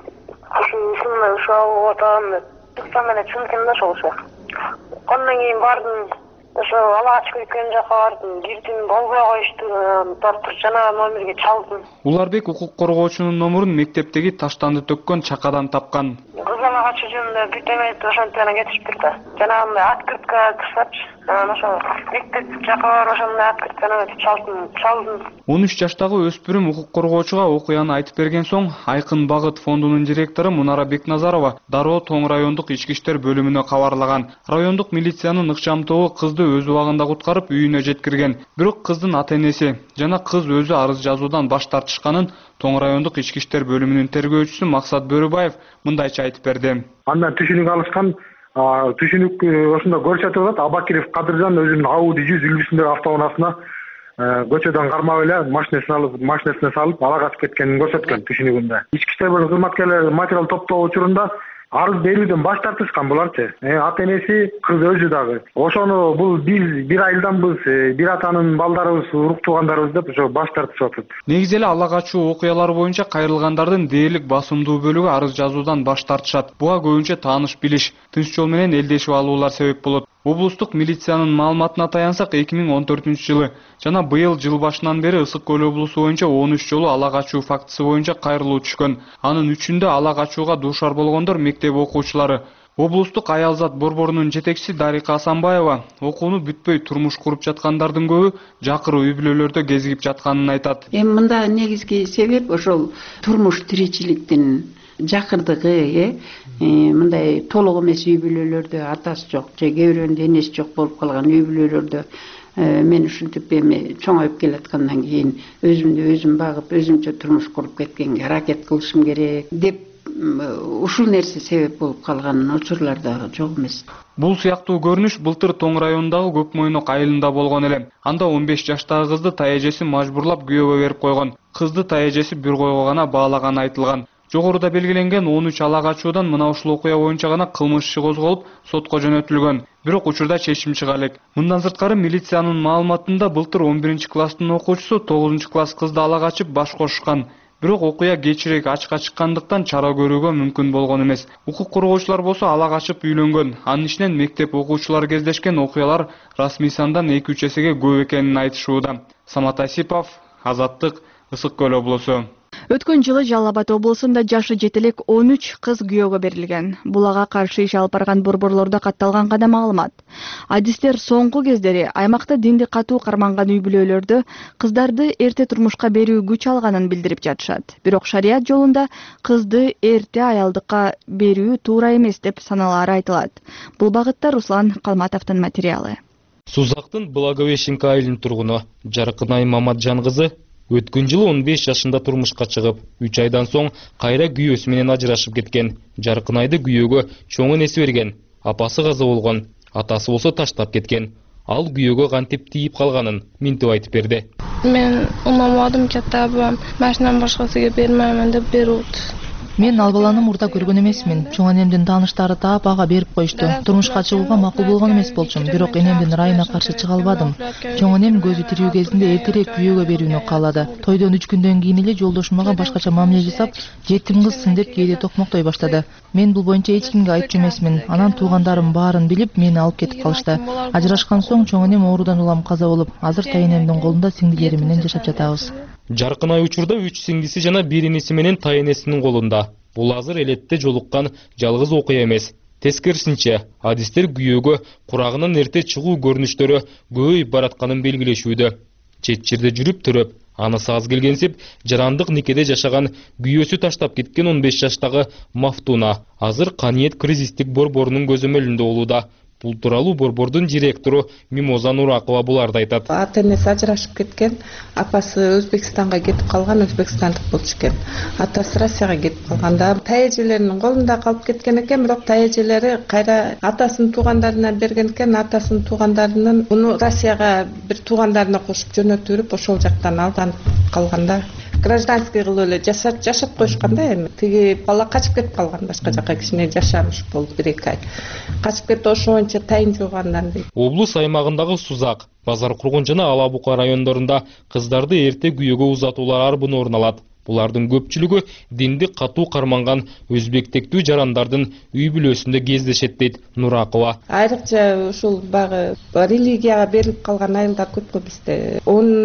ушундай ушалып атам деп. Туктам эле чынкен да ошол шак. Андан кийин бардым. Ошо ала качып кеткен жака бардым, кирдим, болбой коюшту, доктор жанагы номерге чалдым. Уларбек укук коргоочунун номерун мектептеги таштанды төккөн чакадан тапкан. Кыз ала качуу жөнүндө бүтөмөйт, ошентип анан кетишиптир да. Жанагындай открытка кылсачы, ошо мектеп жака барып ошондой открытканы чалдым. 13 жаштагы өспүрүм укук коргоочуга окуяны айтып берген соң, Айкын Багыт фондунун директору Мунара Бекназарова дароо Тоң райондук ички иштер бөлүмүнө кабарлаган. Райондук милициянын ыкчам тобу кызды өз убагында куткарып үйүнө жеткирген. Бирок кыздын ата-энеси жана кыз өзү арыз жазуудан баш тартышканын Тоң райондук ички иштер бөлүмүнүн тергөөчүсү Максат Бөрүбаев мындайча айтып берди. Андан түшүнүк алышкан, түшүнүк ошондо көрсөтүп атат. Абакиров Кадыржан өзүнүн Audi 100 үлгүсүндөгү автоунаасына көчөдөн кармап эле машинесине салып ала качып кеткенин көрсөткөн түшүнүгүндө. Ички иштер бөлүмү кызматкерлери материал топтоо учурунда арыз берүүдөн баш тартышкан буларчы. Ата-энеси кыз өзү дагы. Ошону бул бир айылданбыз, бир атанын балдарыбыз, урук туугандарыбыз деп ошо баш тартышып атат. Негизи эле ала качуу окуялары боюнча кайрылгандардын дээрлик басымдуу бөлүгү арыз жазуудан баш тартышат. Буга көбүнчө тааныш билиш, тынч жол менен элдешип алуулар себеп болот. Облустук милициянын маалыматына таянсак, 2014-жылы жана быйыл жыл башынан бери Ысык Көл облусу боюнча 13 жолу ала качуу фактысы боюнча кайрылуу түшкөн. Анын 3-үндө ала качууга дуушар болгондор мектеп окуучулары. Облустук аялзат борборунун жетекчиси Дарика Асанбаева окууну бүтпөй турмуш куруп жаткандардын көбү жакыр үй бүлөлөрдө кезигип жатканын айтат. Мында негизги себеп ошол турмуш тиричиликтин жакырдыгы, мындай толук эмес үй бүлөлөрдө атасы жок же кээ бирөөнүн энеси жок болуп калган үй бүлөлөрдө мен ушинтип эми чоңоюп келаткандан кийин өзүмдү өзүм багып, өзүмчө турмуш куруп кеткенге аракет кылышым керек деп ушул нерсе себеп болуп калган учурлар да жок эмес. Бул сыяктуу көрүнүш былтыр Тоң районундагы Көкмойнок айылында болгон эле. Анда 15 жаштагы кызды таэжеси мажбурлап күйөөгө берип койгон. Кызды таэжеси бир койго гана баалаганы айтылган. Жогоруда белгиленген 13 ала качуудан мына ушул окуя боюнча гана кылмыш иши козголуп, сотко жөнөтүлгөн. Бирок учурда чечим чыга элек. Мындан сырткары милициянын маалыматында былтыр 11-класстын окуучусу 9-класс кызды ала качып баш кошушкан. Бирок окуя кечирээк ачка чыккандыктан чара көрүүгө мүмкүн болгон эмес. Укук коргоочулар болсо ала качып үйлөнгөн. Анын ичинен мектеп окуучулары кездешкен окуялар расмий сандан 2-3 эсеге көп экенин айтышууда. Самат Асипов, Азаттык, Ысык Көл облусу. Өткөн жылы Жалал Абад облусунда жашы жете элек 13 кыз күйөөгө берилген. Бул ага каршы иш алып барган борборлордо катталган гана маалымат. Адистер соңку кездери аймакта динди катуу карманган үй бүлөлөрдө кыздарды эрте турмушка берүү күч алганын билдирип жатышат. Бирок шарият жолунда кызды эрте аялдыкка берүү туура эмес деп саналаары айтылат. Бул багытта Руслан Калматовдун материалы. Сузактын Благовещенко айылынын тургуну Жаркынай Маматжан кызы өткөн жылы 15 жашында турмушка чыгып, 3 айдан соң кайра күйөөсү менен ажырашып кеткен. Жаркынайды күйөөгө чоң энеси берген. Апасы каза болгон, атасы болсо таштап кеткен. Ал күйөөгө кантип тийип калганын минтип айтып берди. Мен унамадым, ката абам машинаны башкасыга бермеймин деп берүүт. Мен ал баланы мурда көргөн эмесмин. Чоң энемдин тааныштары таап ага берип койушту. Турмушка чыгууга макул болгон эмес болчумун, бирок энемдин ырайына каршы чыга албадым. Чоң энем көзү тирүү кезинде эртерээк күйөөгө берүүнү каалады. Тойдон 3 күндөн кийин эле жолдошум мага башкача мамиле жасап, жетим кызсың деп кээде токмоктой баштады. Мен бул боюнча эч кимге айтчу эмесмин. Анан туугандарым баарын билип, мени алып кетип калышты. Ажырашкан соң чоң энем оорудан улам каза болуп, азыр тайенемдин колунда сиңдилери менен жашап жатабыз. Жаркынай учурда 3 сиңдиси жана 1 иниси менен тайенесинин колунда. Бул азыр элетте жолуккан жалгыз окуя эмес. Тескерисинче, адистер күйөөгө курагынан эрте чыгуу көрүнүштөрү көбөйүп баратканын белгилешүүдө. Чет жерде жүрүп төрөп, анысы аз келгенсип, жарандык никеде жашаган күйөөсү таштап кеткен 15 жаштагы Мафтуна азыр Каниет кризистик борборунун көзөмөлүндө болууда. Бул тууралуу борбордун директору Мимоза Нуракова буларды айтат. Ата-энеси ажырашып кеткен, апасы Өзбекстанга кетип калган, өзбекстандык болчу экен. Атасы Россияга кетип калганда, тайэжелеринин колунда калып кеткен экен, бирок тайэжелери кайра атасынын туугандарына берген экен, атасынын туугандарынын уну Россияга бир туугандарына кошуп жөнөтүп, ошол жактан алданып калганда гражданский кылып эле жашап коюшкан да. Эми тиги бала качып кетип калган, башка жака кичине жашамыш болуп 1-2 ай. Качып кетти, ошо боюнча тайын жуугандан дейт. Облус аймагындагы Сузак, Базар Кургун жана Ала Бука райондорунда кыздарды эрте күйөөгө узатуулар арбын орун алат. Булардын көпчүлүгү динди катуу карманган өзбектектүү жарандардын үй бүлөсүндө кездешет дейт Нуракова. Айрыкча ушул багы религияга берилип калган айылдар көп го бизде.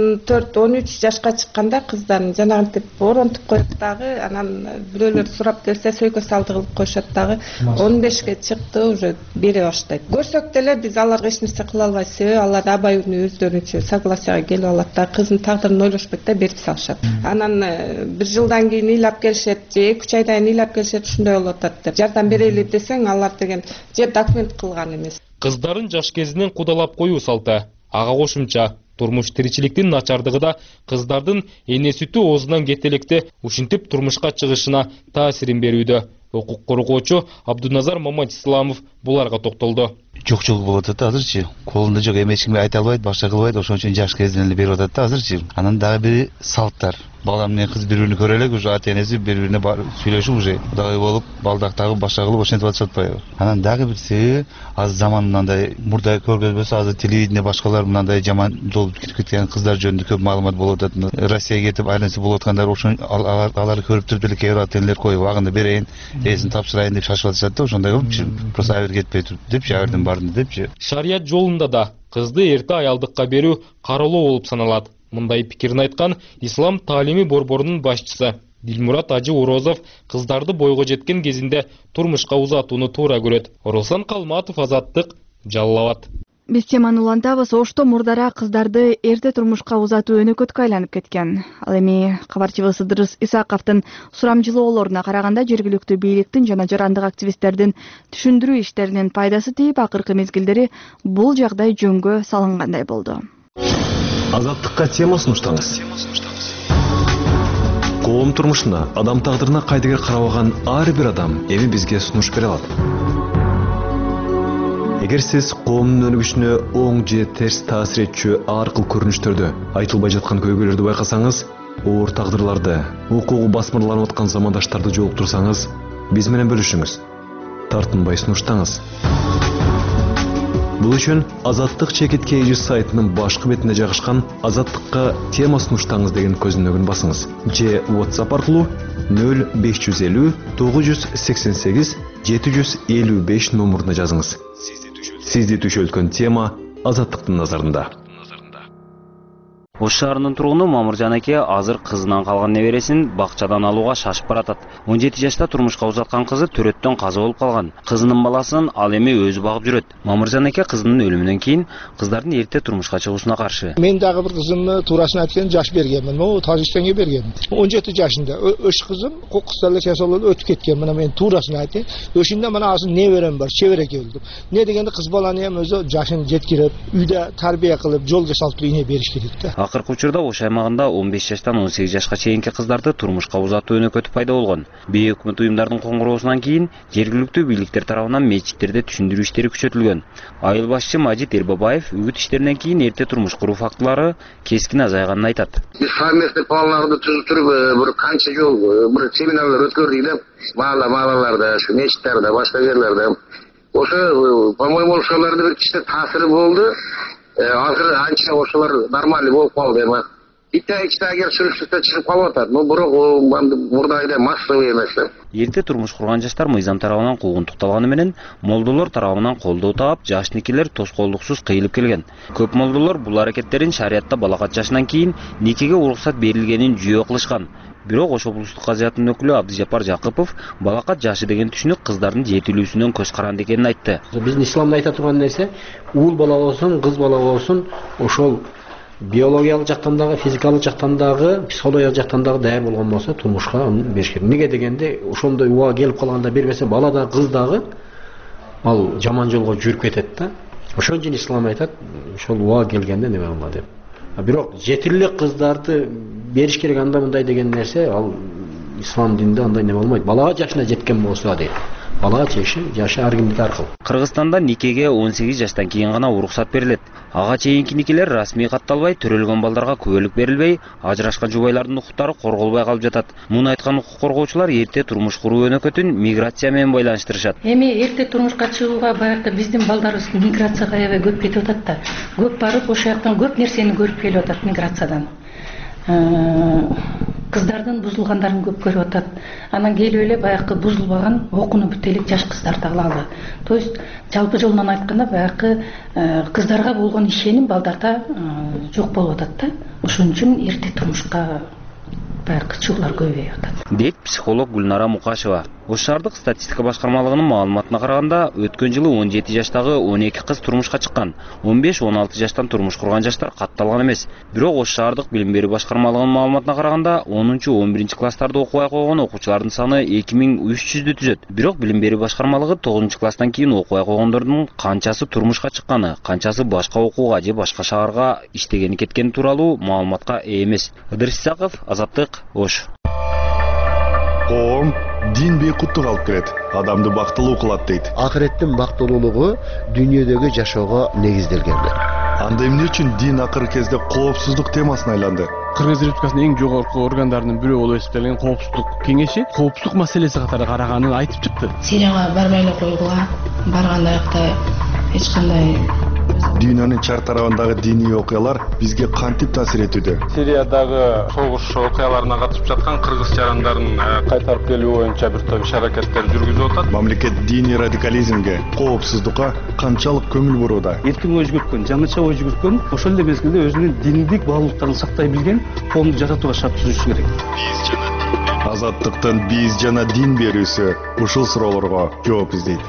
14-13 жашка чыкканда кыздарын жанагынтип оронтуп коюп дагы, анан бирөөлөр сурап келсе сөйкө салды кылып коюшат дагы. 15ке чыкты, уже бере баштайт. Көрсөк деле биз аларга эч нерсе кыла албайбыз, себеби алар абайюрный өздөрүнчө согласияга келип алат да, кыздын тагдырын ойлошпойт да, берип салышат. Анан 1 жылдан кийин ыйлап келишет, же 2-3 айдан кийин ыйлап келишет, ушундай болуп атат деп. Жардам берели десең, алар деген же документ кылган эмес. Кыздарын жаш кезинен кудалап коюу салты. Ага кошумча, турмуш тиричиликтин начардыгы да кыздардын эне сүтү оозунан кете электе ушинтип турмушка чыгышына таасирин берүүдө. Укук коргоочу Абдуназар Маматисламов буларга токтолду. Жокчулук болуп атат азырчы. Колунда жок, эми эч кимге айта албайт, башка кылбайт, ошон үчүн жаш кезинен эле берип атат да азырчы. Анан дагы бири салттар. Бала менен кыз бири-биrini көрө элек, уже ата-энеси бири-бирине сүйлөшүп, уже кудагай болуп, балдактагы башка кылып ошентип атышат атпайбы. Анан дагы бир себеби, азыр заман мындай мурда көргөзбөсө, азыр телевидение башкалар мындай жаман жол кирип кеткен кыздар жөнүндө көп маалымат болуп атат. Россияга кетип айланып болуп аткандар ошон алар көрүп туруп эле кээ бир ата-энелер коюп агында берейин, эсин тапшырайын деп шашып атышат да, ошондой кылып просто абир кетпей туруп депчи, абирден бардым депчи. Шарият жолунда да кызды эрте аялдыкка берүү кароолоо болуп саналат. Мындай пикирин айткан Ислам таалими борборунун башчысы Дилмурат Ажы Орозов кыздарды бойго жеткен кезинде турмушка узатууну туура көрөт. Руслан Калматов, Азаттык, Жалал Абад. Биз теманы улантабыз. Ошто мурдара кыздарды эрте турмушка узатуу өнөкөткө айланып кеткен. Ал эми кабарчыбыз Ыдырыс Исаковдун сурамжылоолоруна караганда жергиликтүү бийликтин жана жарандык активисттердин түшүндүрүү иштеринин пайдасы тийип, акыркы мезгилдери бул жагдай жөнгө салынгандай болду. Азаттыкка тема сунуштаңыз. Коом турмушуна, адам тагдырына кайдыгер карабаган ар бир адам эми бизге сунуш бере алат. Эгер сиз коомдун өнүгүшүнө оң же терс таасир этчү ар кыл көрүнүштөрдү, айтылбай жаткан көйгөйлөрдү байкасаңыз, оор тагдырларды, укугу басмырланып аткан замандаштарды жолуктурсаңыз, биз менен бөлүшүңүз. Тартынбай сунуштаңыз. Бул үчүн Азаттык ЧКТ сайтынын башкы бетинде жайгашкан Азаттыкка тема сунуштаңыз деген көзүнөгүн басыңыз. Же WhatsApp аркылуу 0550 988 755 номуруна жазыңыз. Сизди түшөлткөн тема Азаттыктын назарында. Ош шаарынын тургуну Мамыржан эке азыр кызынан калган небересин бакчадан алууга шашып баратат. 17 жашта турмушка узаткан кызы төрөттөн каза болуп калган. Кызынын баласын ал эми өзү багып жүрөт. Мамыржан эке кызынын өлүмүнөн кийин кыздардын эрте турмушка чыгуусуна каршы. Мен дагы бир кызымны туурасын айтканда жаш бергенмин. О, Тажикстанга бергенмин. 17 жашында өш кызым кокустарлар жасалып өтүп кеткен. Мына мен туурасын айтайын. Өшүндө мына азыр неберем бар, чеберек келдим. Не дегенде кыз баланы эми өзү жашын жеткирип, үйдө тарбия кылып, жол жасалып ийне бериш керек да. Акыркы учурда Ош аймагында 15 жаштан 18 жашка чейинки кыздарды турмушка узатуу өнөкөтү пайда болгон. Бейөкмөт уюмдардын коңгуроосунан кийин жергиликтүү бийликтер тарабынан мечиттерде түшүндүрүү иштери күчөтүлгөн. Айыл башчы Мажит Эрбабаев үгүт иштеринен кийин эрте турмуш куруу фактылары кескин азайганын айтат. Биз совместный планларды түзүп туруп бир канча жол бир семинарлар өткөрдүк эле. Маалаларда, ушу мечиттерде, башка жерлерде. Ошо, по-моему, ошолордун бир кичине таасири болду. Азыр анча ошолор нормальный болуп калды эми. Итте агер сүрүштүктө чыгып калып атат. Но бирок мурдагыдай массовый эмес. Эрте турмуш курган жаштар мыйзам тарабынан куугунтукталганы менен молдолор тарабынан колдоо таап, жашникелер тоскоолдуксуз кыйылып келген. Көп молдолор бул аракеттерин шариятта балакат жашынан кийин никеге уруксат берилгенин жүйө кылышкан. Бирок Ош облустук казыятынын өкүлү Абдыжапар Жакыпов балакат жашы деген түшүнүк кыздардын жетилүүсүнөн көз каранды экенин айтты. Биздин исламда айта турган нерсе, уул бала болсун, кыз бала болсун, ошол биологиялык жактан дагы, физикалык жактан дагы, психологиялык жактан дагы даяр болгон болсо, турмушка аны бериш керек. Неге дегенде, ошондой уга келип калганда бербесе, бала да, кыз дагы ал жаман жолго жүрүп кетет да. Ошон үчүн ислам айтат, ошол уга келгенде неме кылма деп. Бирок жетилүү кыздарды бериш керек анда мындай деген нерсе, ал ислам дининде андай неме болмойт. Балага жашына жеткен болсо дейт. Балага жашы ар кимдики ар кыл. Кыргызстанда никеге 18 жаштан кийин гана уруксат берилет. Ага чейинки никелер расмий катталбай, төрөлгөн балдарга күбөлүк берилбей, ажырашкан жубайлардын укуктары корголбой калып жатат. Муну айткан укук коргоочулар эрте турмуш куруу өнөкөтүн миграция менен байланыштырышат. Эми эрте турмушка чыгууга баягы биздин балдарыбыз миграцияга аябай көп кетип атат да. Көп барып ошол жактан көп нерсени көрүп келип атат миграциядан. Кыздардын бузулгандарын көп көрүп атат. Анан келип эле баягы бузулбаган, окууну бүт элек жаш кыздарды алалы. То есть жалпы жолунан айтканда баягы кыздарга болгон ишеним балдарда жок болуп атат да. Ошон үчүн эрте турмушка баягы чыгуулар көбөйүп атат. Дейт психолог Гүлнара Мукашева. Ош шаардык статистика башкармалыгынын маалыматына караганда, өткөн жылы 17 жаштагы 12 кыз турмушка чыккан. 15-16 жаштан турмуш курган жаштар катталган эмес. Бирок Ош шаардык билим берүү башкармалыгынын маалыматына караганда, 10-11 класстарда окубай койгон окуучулардын саны 2300 түзөт. Бирок билим берүү башкармалыгы 9 класстан кийин окубай койгондордун канчасы турмушка чыкканы, канчасы башка окууга же башка шаарга иштегени кеткени тууралуу маалыматка ээ эмес. Ыдырыс Исаков, Азаттык, Ош. Коом дин бейкуттук алып келет, адамды бактылуу кылат дейт. Акыреттин бактылуулугу дүйнөдөгү жашоого негизделген. Анда эмне үчүн дин акыркы кезде коопсуздук темасына айланды? Кыргыз Республикасынын эң жогорку органдарынын бирөө болуп эсептелген коопсуздук кеңеши коопсуздук маселеси катары караганын айтып чыкты. Сирияга барбай эле койгула, барганда аякта эч кандай Дүйнөнүн чар тарабындагы диний окуялар бизге кантип таасир этүүдө? Сириядагы согуш окуяларына катышып жаткан кыргыз жарандарын кайтарып келүү боюнча бир топ иш-аракеттер жүргүзүп атат. Мамлекет диний радикализмге, коопсуздукка канчалык көңүл бурууда? Эркин ой жүгүрткөн, жаңыча ой жүгүрткөн, ошол эле мезгилде өзүнүн диндик баалуулуктарын сактай билген коомду жаратууга шарт түзүшү керек. Азаттыктын биз жана дин берүүсү ушул суроолорго жооп издейт.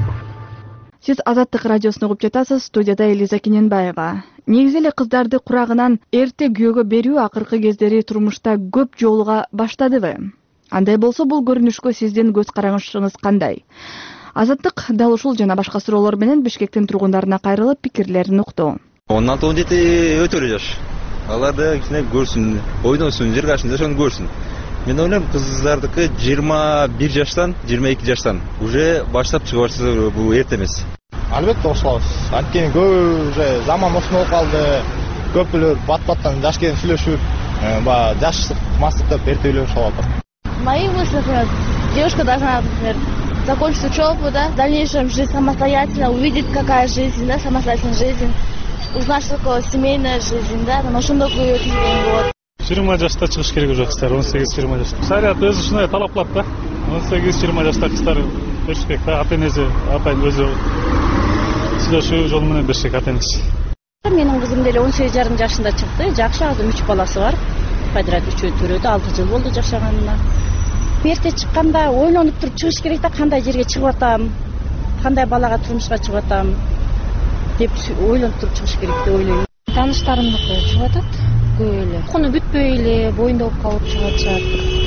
Сиз Азаттык радиосун угуп жатасыз. Студияда Элиза Кененбаева. Негизи эле кыздарды курагынан эрте күйөөгө берүү акыркы кездери турмушта көп жолуга баштадыбы? Андай болсо бул көрүнүшкө сиздин көз карашыңыз кандай? Азаттык дал ушул жана башка суроолор менен Бишкектин тургундарына кайрылып пикирлерин укту. 16-17 өтө эле жаш. Аларды кичине көрсүн, ойносун, жыргашын, ошону көрсүн. Мен ойлойм кыздардыкы 21 жаштан, 22 жаштан уже баштап чыга баштаса бул эрте эмес. Албетте кошулабыз. Анткени көп уже заман осуна болуп калды. Көпүлөр бат-баттан жаш келин сүйлөшүп, баягы жаш мастык деп эрте үйлөнүп калып атат. Мои мысли, например, девушка должна, например, закончить учебу, да, в дальнейшем жить самостоятельно, увидеть, какая жизнь, да, самостоятельная жизнь, узнать, что такое семейная жизнь, да, но ошондой күйөөгө болот. 20 жашта чыгыш керек уже кыздар, 18-20 жашта. Шариат өзү ушундай талап кылат да. 18-20 жашта кыздар бериш керек да, ата-энеси, апайын өзү сүйлөшүү жолу менен бериш керек ата-энеси. Менин кызым деле 18,5 жашында чыкты. Жакшы, азыр 3 баласы бар. Квадрат 3 төрөдө 6 жыл болду жашаганына. Эрте чыкканда ойлонуп туруп чыгыш керек да, кандай жерге чыгып атам, кандай балага турмушка чыгып атам деп ойлонуп туруп чыгыш керек деп ойлойм. Тааныштарымдыкы чыгып атат көп эле. Окууну бүтпөй эле боюнда болуп калып чыгып атышат.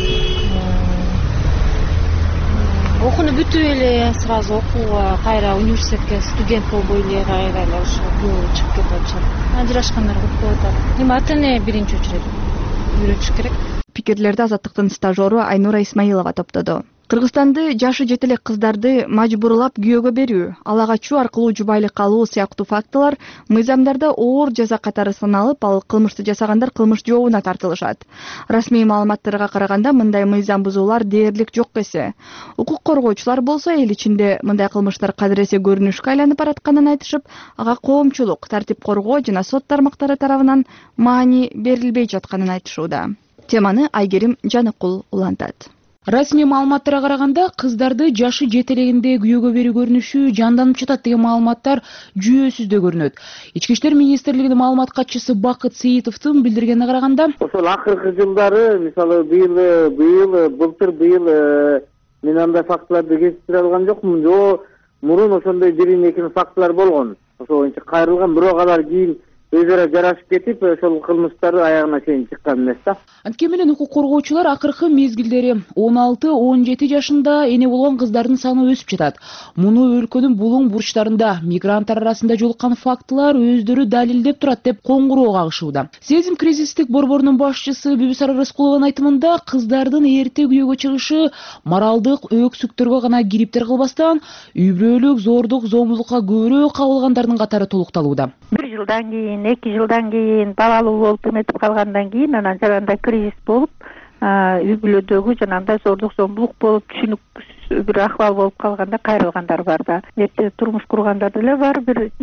Окууну бүтүп эле сразу окууга, кайра университетке студент болбой эле кайра ошо көп чыгып кетип атышат. Ажырашкандар көп болуп атат. Эми ата-эне биринчи очередь үйрөтүш керек. Пикирлерди Азаттыктын стажеру Айнура Исмаилова топтоду. Кыргызстанды жашы жете элек кыздарды мажбурлап күйөөгө берүү, ала качуу аркылуу жубайлыкка алуу сыяктуу фактылар мыйзамдарда оор жаза катары саналып, ал кылмышты жасагандар кылмыш жообуна тартылышат. Расмий маалыматтарга караганда мындай мыйзам бузуулар дээрлик жок эсе. Укук коргоочулар болсо эл ичинде мындай кылмыштар кадыр эсе көрүнүшкө айланып баратканын айтышып, ага коомчулук, тартип коргоо жана сот тармактары тарабынан маани берилбей жатканын айтышууда. Теманы Айгерим Жаныкул улантат. Расмий маалыматтарга караганда кыздарды жашы жетелегенде күйөөгө берүү көрүнүшү жанданып жатат деген маалыматтар жүйөсүздө көрүнөт. Ички иштер министрлигинин маалымат катчысы Бакыт Сейитовдун билдиргенине караганда, ошол акыркы жылдары, мисалы былтыр мен андай фактыларды кезиктире алган жокмун. Мурун ошондой бир-экинчи фактылар болгон. Ошол боюнча кайрылган, бирок алар кийин өзара жарашып кетип, ошол кылмыштары аягына чейин чыккан эмес да. Анткени менен укук коргоочулар акыркы мезгилдери 16-17 жашында эне болгон кыздардын саны өсүп жатат. Муну өлкөнүн булуң бурчтарында мигранттар арасында жолуккан фактылар өздөрү далилдеп турат деп коңгуроо кагышууда. Сезим кризистик борборунун башчысы Бүбүсара Рыскулованын айтымында кыздардын эрте күйөөгө чыгышы моралдык өксүктөргө гана кириптер кылбастан, үй бүлөлүк, зордук, зомбулукка көбүрөөк кабылгандардын катары толукталууда. 1 жылдан кийин, 2 жылдан кийин балалуу болуп эметип калгандан кийин анан жанагындай кризис болуп, үй бүлөдөгү жанагындай зордук, зомбулук болуп, түшүнүксүз бир акыбал болуп калганда кайрылгандар бар да. Эрте турмуш кургандар деле бар,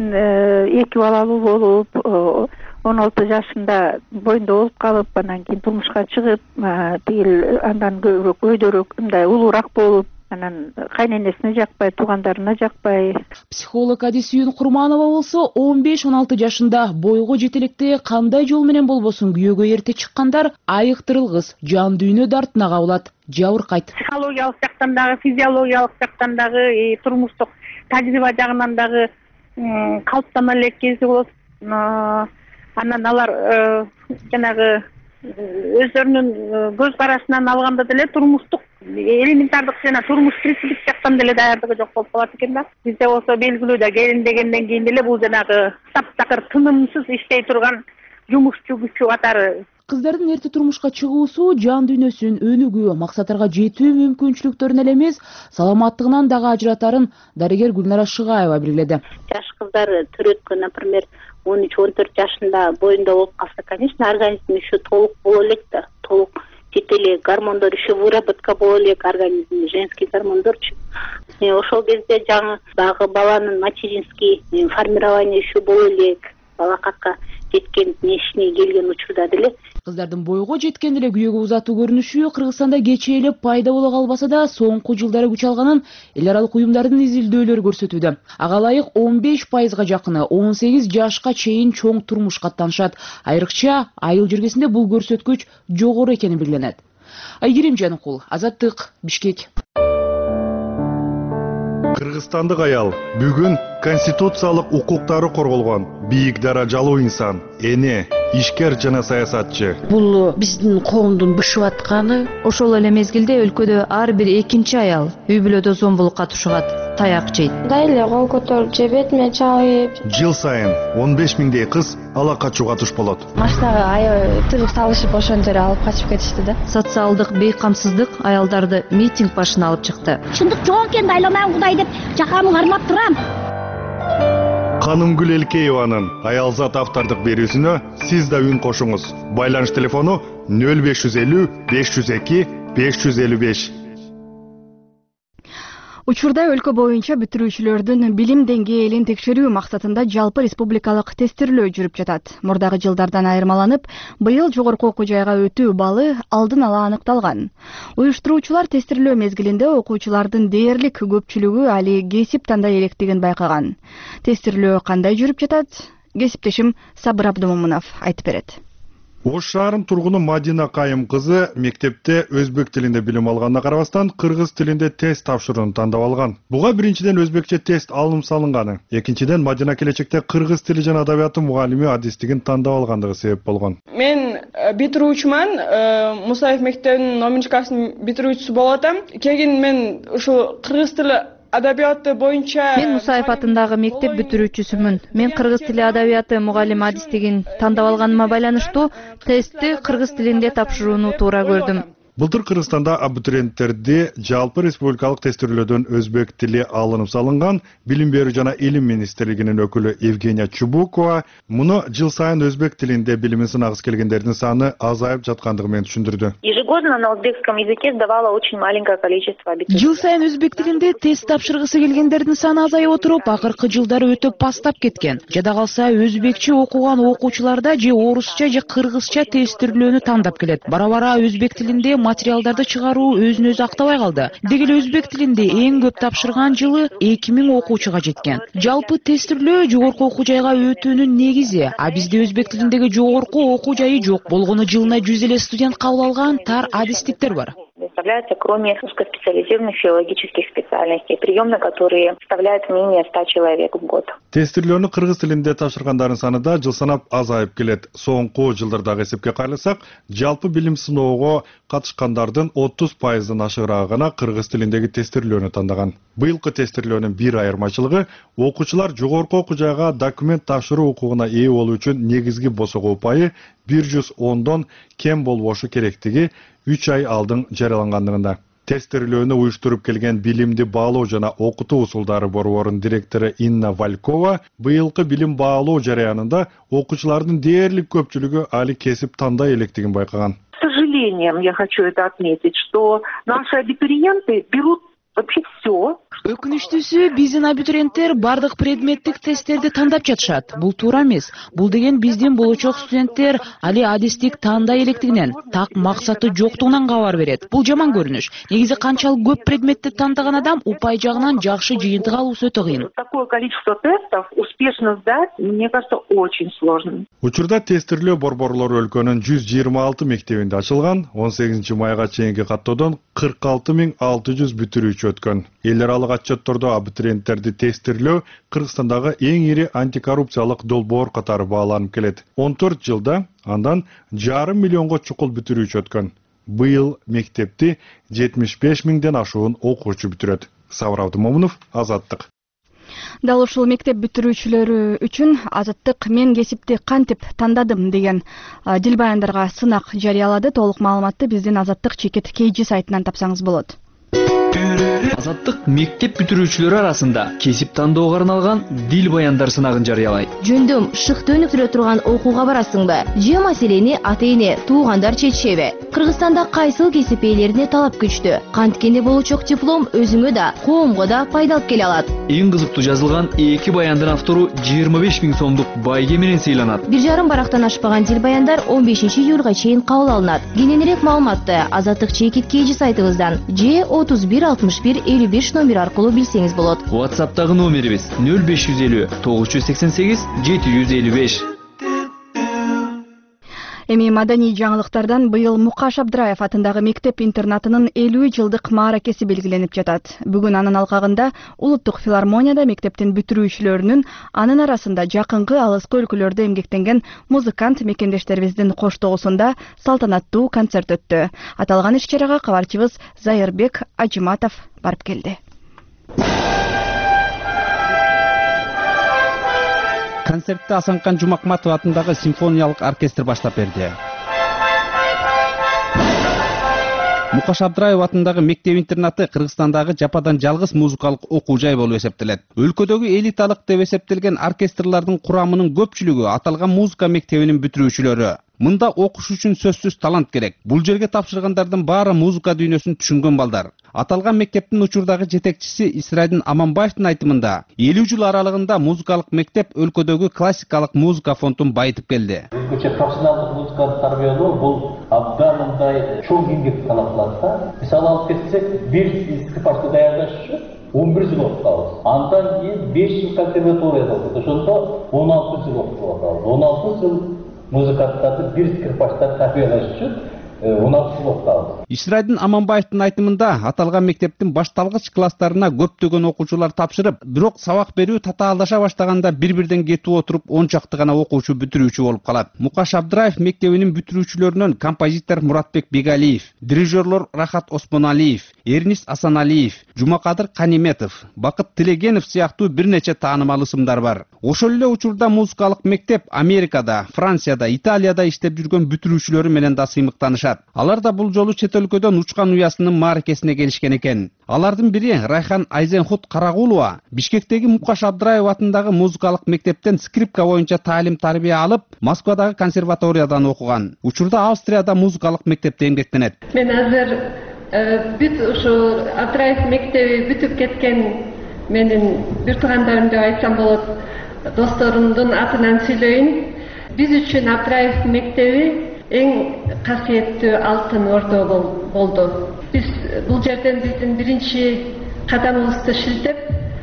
2 балалуу болуп, 16 жашында боюнда болуп калып, анан кийин турмушка чыгып, тигил андан көбүрөөк өйдөрөөк, мындай улуураак болуп, анан кайненесине жакпай, туугандарына жакпай. Психолог Адисүйүн Курманова болсо 15-16 жашында бойго жетелекте кандай жол менен болбосун күйөөгө эрте чыккандар айыктырылгыс, жан дүйнө дартына кабылат, жабыркайт. Психологиялык жактан дагы, физиологиялык жактан дагы, турмуштук тажрыйба жагынан дагы калыптана элек кези болот. Анан алар жанагы өздөрүнүн көз карашынан алганда деле турмуштук элементардык жана турмуш принципи жактан деле даярдыгы жок болуп калат экен да. Бизде болсо белгилүү да, келиндегенден кийин деле бул жанагы таптакыр тынымсыз иштей турган жумушчу күчү катары. Кыздардын эрте турмушка чыгуусу жан дүйнөсүн өнүгүү, максаттарга жетүү мүмкүнчүлүктөрүн эле эмес, саламаттыгынан дагы ажыратарын дарыгер Гүлнара Шыгаева белгиледи. Жаш кыздар төрөткө, например, 13-14 жашында боюнда болуп калса, конечно, организм еще толук боло элек да, толук жете элек, гормондор еще выработка боло элек, организмде женский гормондорчу. Ошол кезде жаңы дагы баланын материнский формирование еще боло элек, балакатка жеткен нешине келген учурда деле. Кыздардын бойго жеткен деле күйөөгө узатуу көрүнүшү Кыргызстанда кечээ эле пайда боло калбаса да, соңку жылдары күч алганын эл аралык уюмдардын изилдөөлөрү көрсөтүүдө. Ага ылайык 15%га жакыны 18 жашка чейин чоң турмуш каттанышат. Айрыкча айыл жергесинде бул көрсөткүч жогору экени белгиленет. Айгерим Жаныкул, Азаттык, Бишкек. Кыргызстандык аял бүгүн конституциялык укуктары корголгон бийик даражалуу инсан, эне, ишкер жана саясатчы. Бул биздин коомдун бышып атканы. Ошол эле мезгилде өлкөдө ар бир экинчи аял үй бүлөдө зомбулукка тушугат, таяк жейт. Дайле кол көтөрүп же бетиме чабып. Жыл сайын 15 миңдей кыз ала качууга туш болот. Машинага тыгып салышып ошондор алып качып кетишти да. Социалдык бейкамсыздык аялдарды митинг башына алып чыкты. Чындык жок экен, айламайм Кудай деп жакамы кармап турам. Канымгүл Элкееванын аялзат автордук берүүсүнө сиз да үн кошуңуз. Байланыш телефону 0550 502 555. Учурда өлкө боюнча бүтүрүүчүлөрдүн билим деңгээлин текшерүү максатында жалпы республикалык тестирлөө жүрүп жатат. Мурдагы жылдардан айырмаланып, быйыл жогорку окуу жайга өтүү балы алдын ала аныкталган. Уюштуруучулар тестирлөө мезгилинде окуучулардын дээрлик көпчүлүгү али кесип тандай электигин байкаган. Тестирлөө кандай жүрүп жатат? кесиптешим Сабыр Абдумомунов айтып берет. Ош шаарынын тургуну Мадина Кайым кызы мектепте өзбек тилинде билим алганына карабастан кыргыз тилинде тест тапшырууну тандап алган. Буга биринчиден өзбекче тест алым салынганы, экинчиден Мадина келечекте кыргыз тили жана адабияты мугалими адистигин тандап алгандыгы себеп болгон. Мен битирүүчүмүн, Мусаев мектебинин 11 класстын битирүүчүсү болуп атам. Кийин мен ушу кыргыз тили адабияты боюнча Мен Мусаев атындагы мектеп бүтүрүүчүсүмүн. Мен кыргыз тили адабияты мугалим адистигин тандап алганыма байланыштуу тестти кыргыз тилинде тапшырууну туура көрдүм. Былтыр Кыргызстанда абитуриенттерди жалпы республикалык тестирлөөдөн өзбек тили алынып салынган. Билим берүү жана илим министрлигинин өкүлү Евгения Чубукова муну жыл сайын өзбек тилинде билимин сынагысы келгендердин саны азайып жаткандыгы менен түшүндүрдү. Ежегодно на узбекском языке сдавало очень маленькое количество абитуриентов. Жыл сайын өзбек тилинде тест тапшыргысы келгендердин саны азайып отуруп, акыркы жылдары өтөп баштап кеткен. Жада калса өзбекче окуган окуучуларда же орусча же кыргызча тестирлөөнү тандап келет. Бара-бара өзбек тилинде материалдарды чыгаруу өзүн өзү актабай калды. Деги эле өзбек тилинде эң көп тапшырган жылы 2000 окуучуга жеткен. Жалпы тестирлөө жогорку окуу жайга өтүүнүн негизи, а бизде өзбек тилиндеги жогорку окуу жайы жок. Болгону жылына 100 эле студент кабыл алган тар адистиктер бар. Представляется, кроме узкоспециализированных филологических специальностей, прием на которые составляет менее 100 человек в год. Тестирлөөнү кыргыз тилинде тапшыргандардын саны да жыл санап азайып келет. Соңку жылдардагы эсепке кайрылсак, жалпы билим сыноого катышкандардын 30%-дан ашыгыраагы гана кыргыз тилиндеги тестирлөөнү тандаган. Быйылкы тестирлөөнүн бир айырмачылыгы окуучулар жогорку окуу жайга документ тапшыруу укугуна ээ болуу үчүн негизги босого упайы 110дон кем болбошу керектиги 3 ай алдын жарыялангандыгында. Тестирлөөнү уюштуруп келген билимди баалоо жана окутуу усулдары борборунун директору Инна Валькова быйылкы билим баалоо жараянында окуучулардын дээрлик көпчүлүгү али кесип тандай электигин байкаган. К сожалению, я хочу это отметить, что наши абитуриенты берут вообще все. Өкүнүчтүүсү биздин абитуриенттер бардык предметтик тесттерди тандап жатышат. Бул туура эмес. Бул деген биздин болочок студенттер али адистик тандай электигинен, так максаты жоктугунан кабар берет. Бул жаман көрүнүш. Негизи канчалык көп предметти тандаган адам упай жагынан жакшы жыйынтык алуусу өтө кыйын. Такое количество тестов успешно сдать, мне кажется, очень сложно. Учурда тестирлөө борборлору өлкөнүн 126 мектебинде ачылган. 18 майга чейинки каттоодон 46600 бүтүрүүчү өткөн. Эл аралык отчеттордо абитуриенттерди тестирлөө Кыргызстандагы эң ири антикоррупциялык долбоор катары бааланып келет. 14 жылда андан 5,5 миллионго чукул бүтүрүүчү өткөн. Быйыл мектепти 75 миңден ашуун окуучу бүтүрөт. Сабыр Абдумомунов, Азаттык. Дал ушул мектеп бүтүрүүчүлөрү үчүн Азаттык мен кесипти кантип тандадым деген дилбаяндарга сынак жарыялады. Толук маалыматты биздин Азаттык чекит KG сайтынан тапсаңыз болот. Азаттык мектеп бүтүрүүчүлөрү арасында кесип тандоого арналган дил баяндар сынагын жарыялайт. Жөндөм шыкты өнүктүрө турган окууга барасыңбы? Же маселени ата-эне, туугандар чечишеби? Кыргызстанда кайсыл кесип ээлерине талап күчтүү? Канткени болочок диплом өзүңө да, коомго да пайда алып келе алат. Эң кызыктуу жазылган 2 баяндын автору 25 000 сомдук байге менен сыйланат. 1,5 барактан ашпаган дил баяндар 15 июлга чейин кабыл алынат. Кененирээк маалыматты Азаттык чекит KG сайтыбыздан же 31 61 55 номер аркылуу билсеңиз болот. WhatsApp'тагы номерибиз 0550 988 755. Эми маданий жаңылыктардан быйыл Мукаш Абдраев атындагы мектеп интернатынын 50 жылдык мааракеси белгиленип жатат. Бүгүн анын алкагында Улуттук филармонияда мектептин бүтүрүүчүлөрүнүн, анын арасында жакынкы алыскы өлкөлөрдө эмгектенген музыкант мекендештерибиздин коштоосунда салтанаттуу концерт өттү. Аталган иш-чарага кабарчыбыз Зайырбек Ажиматов барып келди. Концертти Асанкан Жумакматов атындагы симфониялык оркестр баштап берди. Мукаш Абдраев атындагы мектеп-интернаты Кыргызстандагы жападан жалгыз музыкалык окуу жай болуп эсептелет. Өлкөдөгү элиталык деп эсептелген оркестрлардын курамынын көпчүлүгү аталган музыка мектебинин бүтүрүүчүлөрү. Мында окуш үчүн сөзсүз талант керек. Бул жерге тапшыргандардын баары музыка дүйнөсүн түшүнгөн балдар. Аталган мектептин учурдагы жетекчиси Исрайдин Аманбаевдин айтымында 50 жыл аралыгында музыкалык мектеп өлкөдөгү классикалык музыка фондун байытып келди. Өлкөчө профессионалдык музыканы тарбиялоо бул абдан мындай чоң эмгек талап кылат да. Мисалы алып кетсек, бир скрипачты даярдаш үчүн 11 жыл окутабыз. Андан кийин 5 жыл консерваторияда окудук. Ошондо 16 жыл окутуп атабыз. 16 жыл музыканттарды, бир скрипачтарды тәрбиелеш үчүн 16 жыл окутабыз. Ишрайдын Аманбаевдин айтымында аталган мектептин башталгыч класстарына көптөгөн окуучулар тапшырып, бирок сабак берүү татаалдаша баштаганда бир-бирден кетип отуруп 10 чакты гана окуучу бүтүрүүчү болуп калат. Мукаш Абдраев мектебинин бүтүрүүчүлөрүнөн композитор Муратбек Бегалиев, дирижерлор Рахат Осмоналиев, Эрнис Асаналиев, Жумакадыр Каниметов, Бакыт Тилегенов сыяктуу бир нече таанымал ысымдар бар. Ошол эле учурда музыкалык мектеп Америкада, Францияда, Италияда иштеп жүргөн бүтүрүүчүлөрү менен да сыймыктанышат. Алар да бул жолу чет өлкөдөн учкан уясынын мааракесине келишкен экен. Алардын бири Райхан Айзенхут Карагулова Бишкектеги Мукаш Абдраев атындагы музыкалык мектептен скрипка боюнча таалим-тарбия алып, Москвадагы консерваториядан окуган. Учурда Австрияда музыкалык мектепте эмгектенет. Мен азыр бүт ушу Абдраев мектеби бүтүп кеткен менин бир туугандарым деп айтсам болот, досторумдун атынан сүйлөйүн. Биз үчүн Абдраев мектеби эң касиеттүү алтын ордо болду. Биз бул жерден биздин биринчи кадамыбызды шилтеп,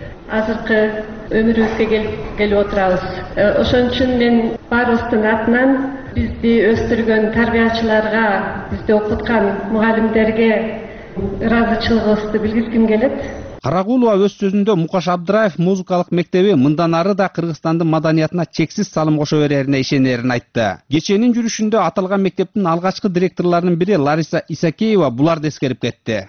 азыркы өмүрүбүзгө келип отурабыз. Ошон үчүн мен баарыбыздын атынан бизди өстүргөн тарбиячыларга, бизди окуткан мугалимдерге ыраазычылыгыбызды билгизгим келет. Карагулова өз сөзүндө Мукаш Абдраев музыкалык мектеби мындан ары да Кыргызстандын маданиятына чексиз салым кошо берерине ишенерин айтты. Кеченин жүрүшүндө аталган мектептин алгачкы директорлорунун бири Лариса Исакеева буларды эскерип кетти.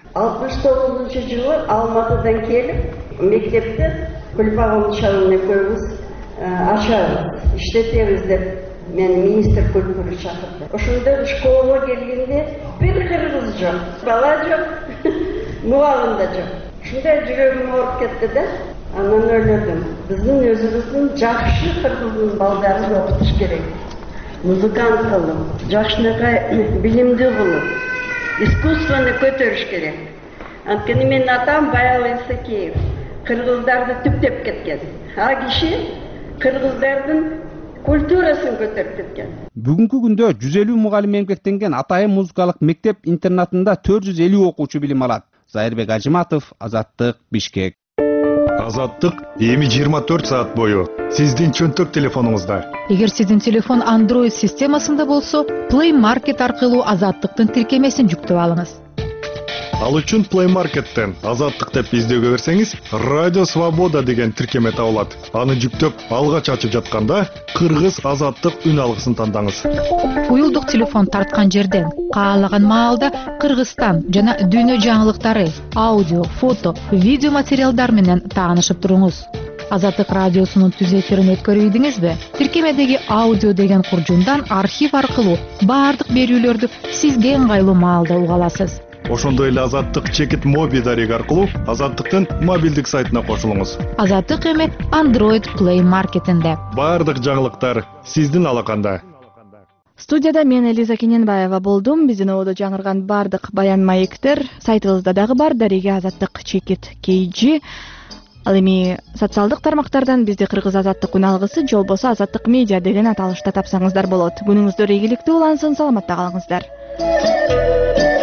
69-жылы Алматыдан келип, мектепти Кульпагул шаарына көбүз ачабыз, иштетебиз деп мени министр культуры чакырды. Ошондо школага келгенде бир кыргыз жок, бала жок, мугалим да жок. Шундай жүрөгүм ооруп кетти да, анан ойлодум. Биздин өзүбүздүн жакшы кыргыздын балдарын окутуш керек. Музыкант кылып, жакшынакай билимдүү кылып, искусствону көтөрүш керек. Анткени менин атам Баял Исакеев кыргыздарды түптеп кеткен. А киши кыргыздардын культурасын көтөрүп кеткен. Бүгүнкү күндө 150 мугалим эмгектенген Атайын музыкалык мектеп интернатында 450 окуучу билим алат. Зайырбек Ажыматов, Азаттык, Бишкек. Азаттык эми 24 саат бою сиздин чөнтөк телефонуңузда. Эгер сиздин телефон Android системасында болсо, Play Market аркылуу Азаттыктын тиркемесин жүктөп алыңыз. Ал үчүн Play Market'тен Азаттык деп издөөгө берсеңиз, Радио Свобода деген тиркеме табылат. Аны жүктөп, алгач ачып жатканда Кыргыз Азаттык үн алгысын тандаңыз. Уюлдук телефон тарткан жерден каалаган маалда Кыргызстан жана дүйнө жаңылыктары, аудио, фото, видео материалдар менен таанышып туруңуз. Азаттык радиосунун түз эфирин өткөрүп ийдиңизби? Тиркемедеги аудио деген куржундан архив аркылуу баардык берүүлөрдү сизге ыңгайлуу маалда уга аласыз. Ошондой эле Азаттык чекит моби дареги аркылуу Азаттыктын мобилдик сайтына кошулуңуз. Азаттык эми Android Play Market'инде. Баардык жаңылыктар сиздин алаканда. Студияда мен Элиза Кененбаева болдум. Биздин ободо жаңырган баардык баян маектер сайтыбызда дагы бар. Дареги Азаттык чекит KG. Ал эми социалдык тармактардан бизди Кыргыз Азаттык үн алгысы, жолбосо Азаттык медиа деген аталышта тапсаңыздар болот. Күнүңүздөр ийгиликтүү улансын, саламатта калыңыздар.